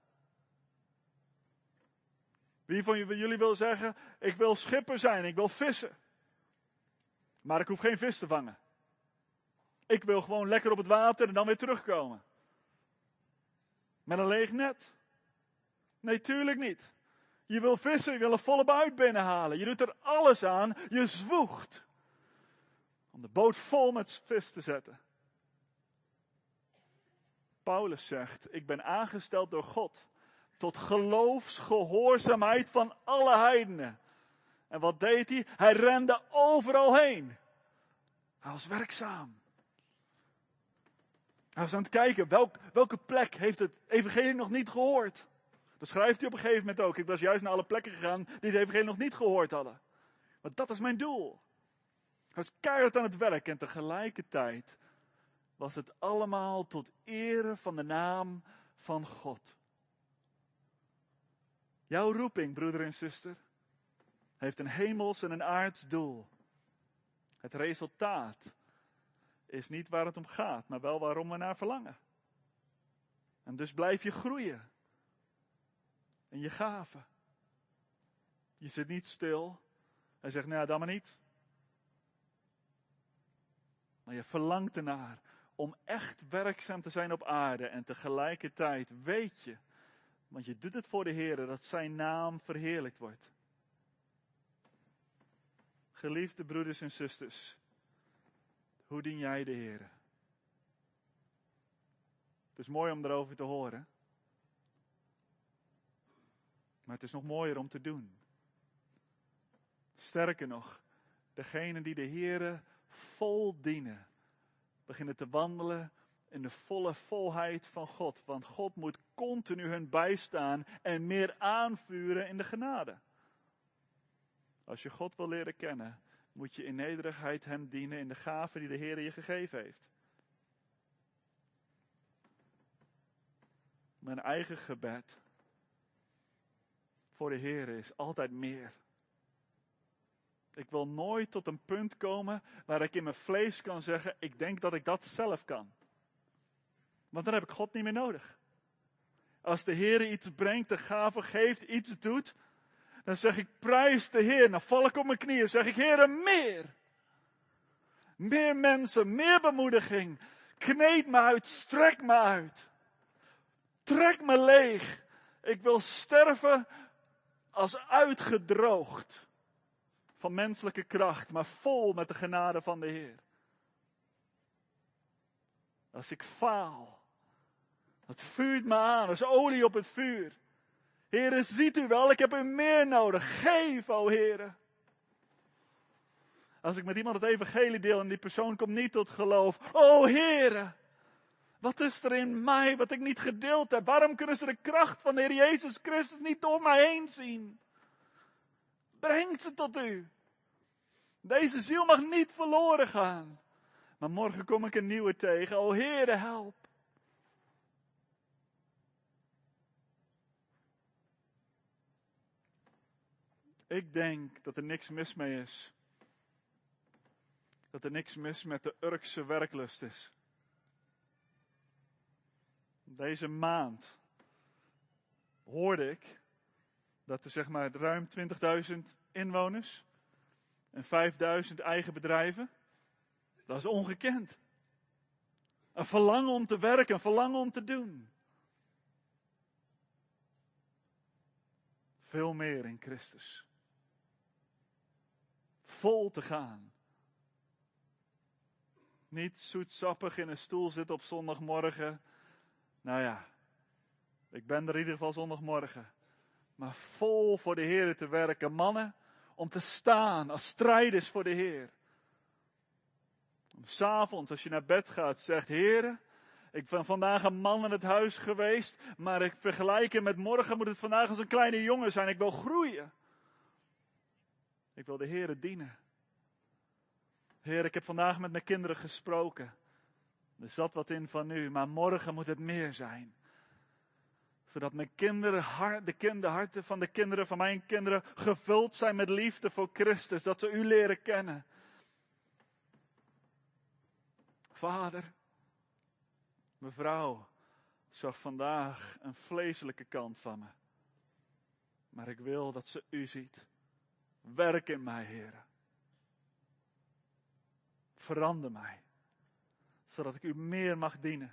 Wie van jullie wil zeggen, ik wil schipper zijn, ik wil vissen. Maar ik hoef geen vis te vangen. Ik wil gewoon lekker op het water en dan weer terugkomen. Met een leeg net. Nee, tuurlijk niet. Je wil vissen, je wil een volle buit binnenhalen. Je doet er alles aan, je zwoegt. Om de boot vol met vis te zetten. Paulus zegt, ik ben aangesteld door God. Tot geloofsgehoorzaamheid van alle heidenen. En wat deed hij? Hij rende overal heen. Hij was werkzaam. Hij was aan het kijken, welk, welke plek heeft het evangelie nog niet gehoord? Dat schrijft hij op een gegeven moment ook. Ik was juist naar alle plekken gegaan die het evangelie nog niet gehoord hadden. Want dat is mijn doel. Hij was keihard aan het werk en tegelijkertijd was het allemaal tot ere van de naam van God. Jouw roeping, broeder en zuster, heeft een hemels en een aards doel. Het resultaat is niet waar het om gaat, maar wel waarom we naar verlangen. En dus blijf je groeien. En je gaven. Je zit niet stil. Hij zegt, nou ja, dan maar niet. Maar je verlangt ernaar om echt werkzaam te zijn op aarde. En tegelijkertijd weet je, want je doet het voor de Heer, dat zijn naam verheerlijkt wordt. Geliefde broeders en zusters, hoe dien jij de Heer? Het is mooi om erover te horen. Maar het is nog mooier om te doen. Sterker nog, degenen die de Heere vol dienen, beginnen te wandelen in de volle volheid van God. Want God moet continu hun bijstaan en meer aanvuren in de genade. Als je God wil leren kennen, moet je in nederigheid hem dienen in de gaven die de Heere je gegeven heeft. Mijn eigen gebed voor de Heere is altijd meer. Ik wil nooit tot een punt komen waar ik in mijn vlees kan zeggen, ik denk dat ik dat zelf kan. Want dan heb ik God niet meer nodig. Als de Heer iets brengt, de gave geeft, iets doet, dan zeg ik, prijs de Heer. Dan val ik op mijn knieën, zeg ik, Heere, meer. Meer mensen, meer bemoediging. Kneed me uit, strek me uit. Trek me leeg. Ik wil sterven als uitgedroogd van menselijke kracht, maar vol met de genade van de Heer. Als ik faal, dat vuurt me aan als olie op het vuur. Heere, ziet u wel, ik heb u meer nodig. Geef, o Heere. Als ik met iemand het evangelie deel en die persoon komt niet tot geloof. O Heere, wat is er in mij wat ik niet gedeeld heb? Waarom kunnen ze de kracht van de Heer Jezus Christus niet door mij heen zien? Breng ze tot u. Deze ziel mag niet verloren gaan. Maar morgen kom ik een nieuwe tegen. O Heere, help. Ik denk dat er niks mis mee is. Dat er niks mis met de Urkse werklust is. Deze maand hoorde ik dat er zeg maar ruim twintigduizend inwoners en vijfduizend eigen bedrijven. Dat is ongekend. Een verlangen om te werken, een verlangen om te doen. Veel meer in Christus. Vol te gaan. Niet zoetsappig in een stoel zitten op zondagmorgen. Nou ja, ik ben er in ieder geval zondagmorgen. Maar vol voor de Heer te werken. Mannen, om te staan als strijders voor de Heer. Om 's avonds als je naar bed gaat zegt, Heere, ik ben vandaag een man in het huis geweest. Maar ik vergelijk hem met morgen moet het vandaag als een kleine jongen zijn. Ik wil groeien. Ik wil de Heere dienen. Heer, ik heb vandaag met mijn kinderen gesproken. Er zat wat in van u, maar morgen moet het meer zijn. Zodat mijn kinderen, de kinderharten van de kinderen van mijn kinderen gevuld zijn met liefde voor Christus. Dat ze u leren kennen. Vader, mevrouw zag vandaag een vleeselijke kant van me. Maar ik wil dat ze u ziet. Werk in mij, Heer. Verander mij. Zodat ik u meer mag dienen.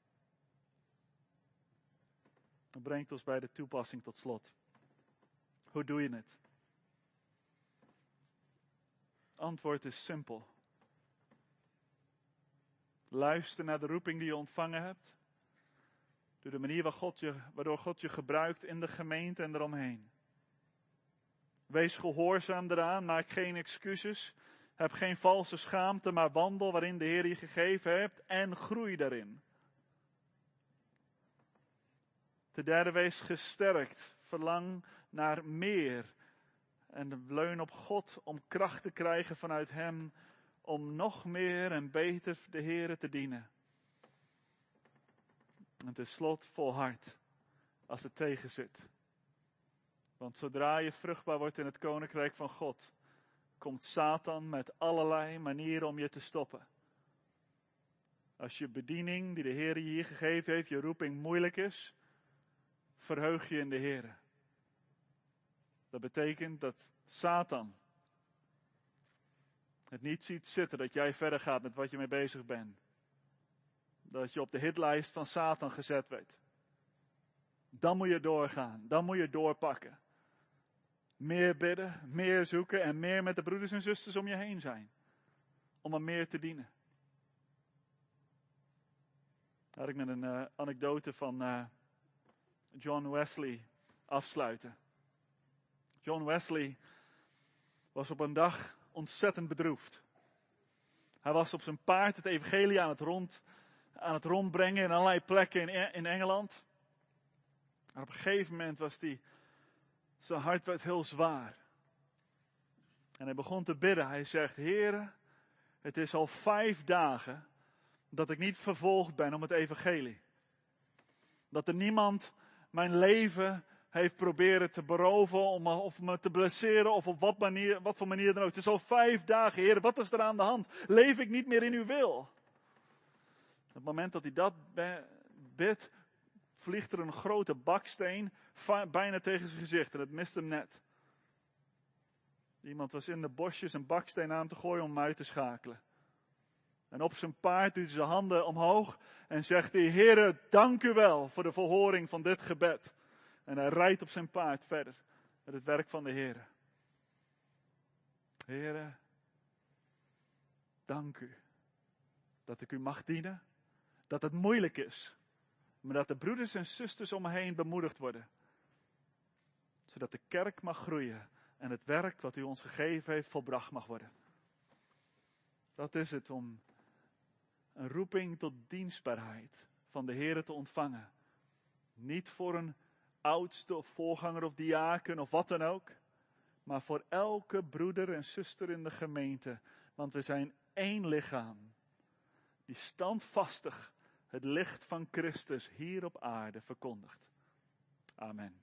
Dat brengt ons bij de toepassing tot slot. Hoe doe je het? Antwoord is simpel. Luister naar de roeping die je ontvangen hebt. Door de manier waar God je, waardoor God je gebruikt in de gemeente en eromheen. Wees gehoorzaam eraan, maak geen excuses. Heb geen valse schaamte, maar wandel waarin de Heer je gegeven hebt en groei daarin. Ten derde, wees gesterkt. Verlang naar meer. En leun op God om kracht te krijgen vanuit Hem. Om nog meer en beter de Heer te dienen. En tenslotte volhard als het tegen zit. Want zodra je vruchtbaar wordt in het koninkrijk van God, komt Satan met allerlei manieren om je te stoppen. Als je bediening die de Heer je hier gegeven heeft, je roeping moeilijk is, verheug je in de Heer. Dat betekent dat Satan het niet ziet zitten dat jij verder gaat met wat je mee bezig bent. Dat je op de hitlijst van Satan gezet werd. Dan moet je doorgaan. Dan moet je doorpakken. Meer bidden, meer zoeken en meer met de broeders en zusters om je heen zijn. Om hem meer te dienen. Laat ik met een uh, anekdote van uh, John Wesley afsluiten. John Wesley was op een dag ontzettend bedroefd. Hij was op zijn paard het evangelie aan het, rond, aan het rondbrengen in allerlei plekken in, in Engeland. En op een gegeven moment was hij, zijn hart werd heel zwaar. En hij begon te bidden. Hij zegt, Heere, het is al vijf dagen dat ik niet vervolgd ben om het evangelie. Dat er niemand mijn leven heeft proberen te beroven om, of me te blesseren of op wat, manier, wat voor manier dan ook. Het is al vijf dagen, Heer, wat is er aan de hand? Leef ik niet meer in uw wil? Op het moment dat hij dat bidt, vliegt er een grote baksteen bijna tegen zijn gezicht en het mist hem net. Iemand was in de bosjes een baksteen aan te gooien om hem uit te schakelen. En op zijn paard doet hij zijn handen omhoog en zegt hij, Heere, dank u wel voor de verhoring van dit gebed. En hij rijdt op zijn paard verder met het werk van de Heere. Heere, dank u dat ik u mag dienen, dat het moeilijk is, maar dat de broeders en zusters om me heen bemoedigd worden. Zodat de kerk mag groeien en het werk wat u ons gegeven heeft volbracht mag worden. Dat is het om een roeping tot dienstbaarheid van de Heere te ontvangen. Niet voor een oudste of voorganger of diaken of wat dan ook. Maar voor elke broeder en zuster in de gemeente. Want we zijn één lichaam. Die standvastig het licht van Christus hier op aarde verkondigt. Amen.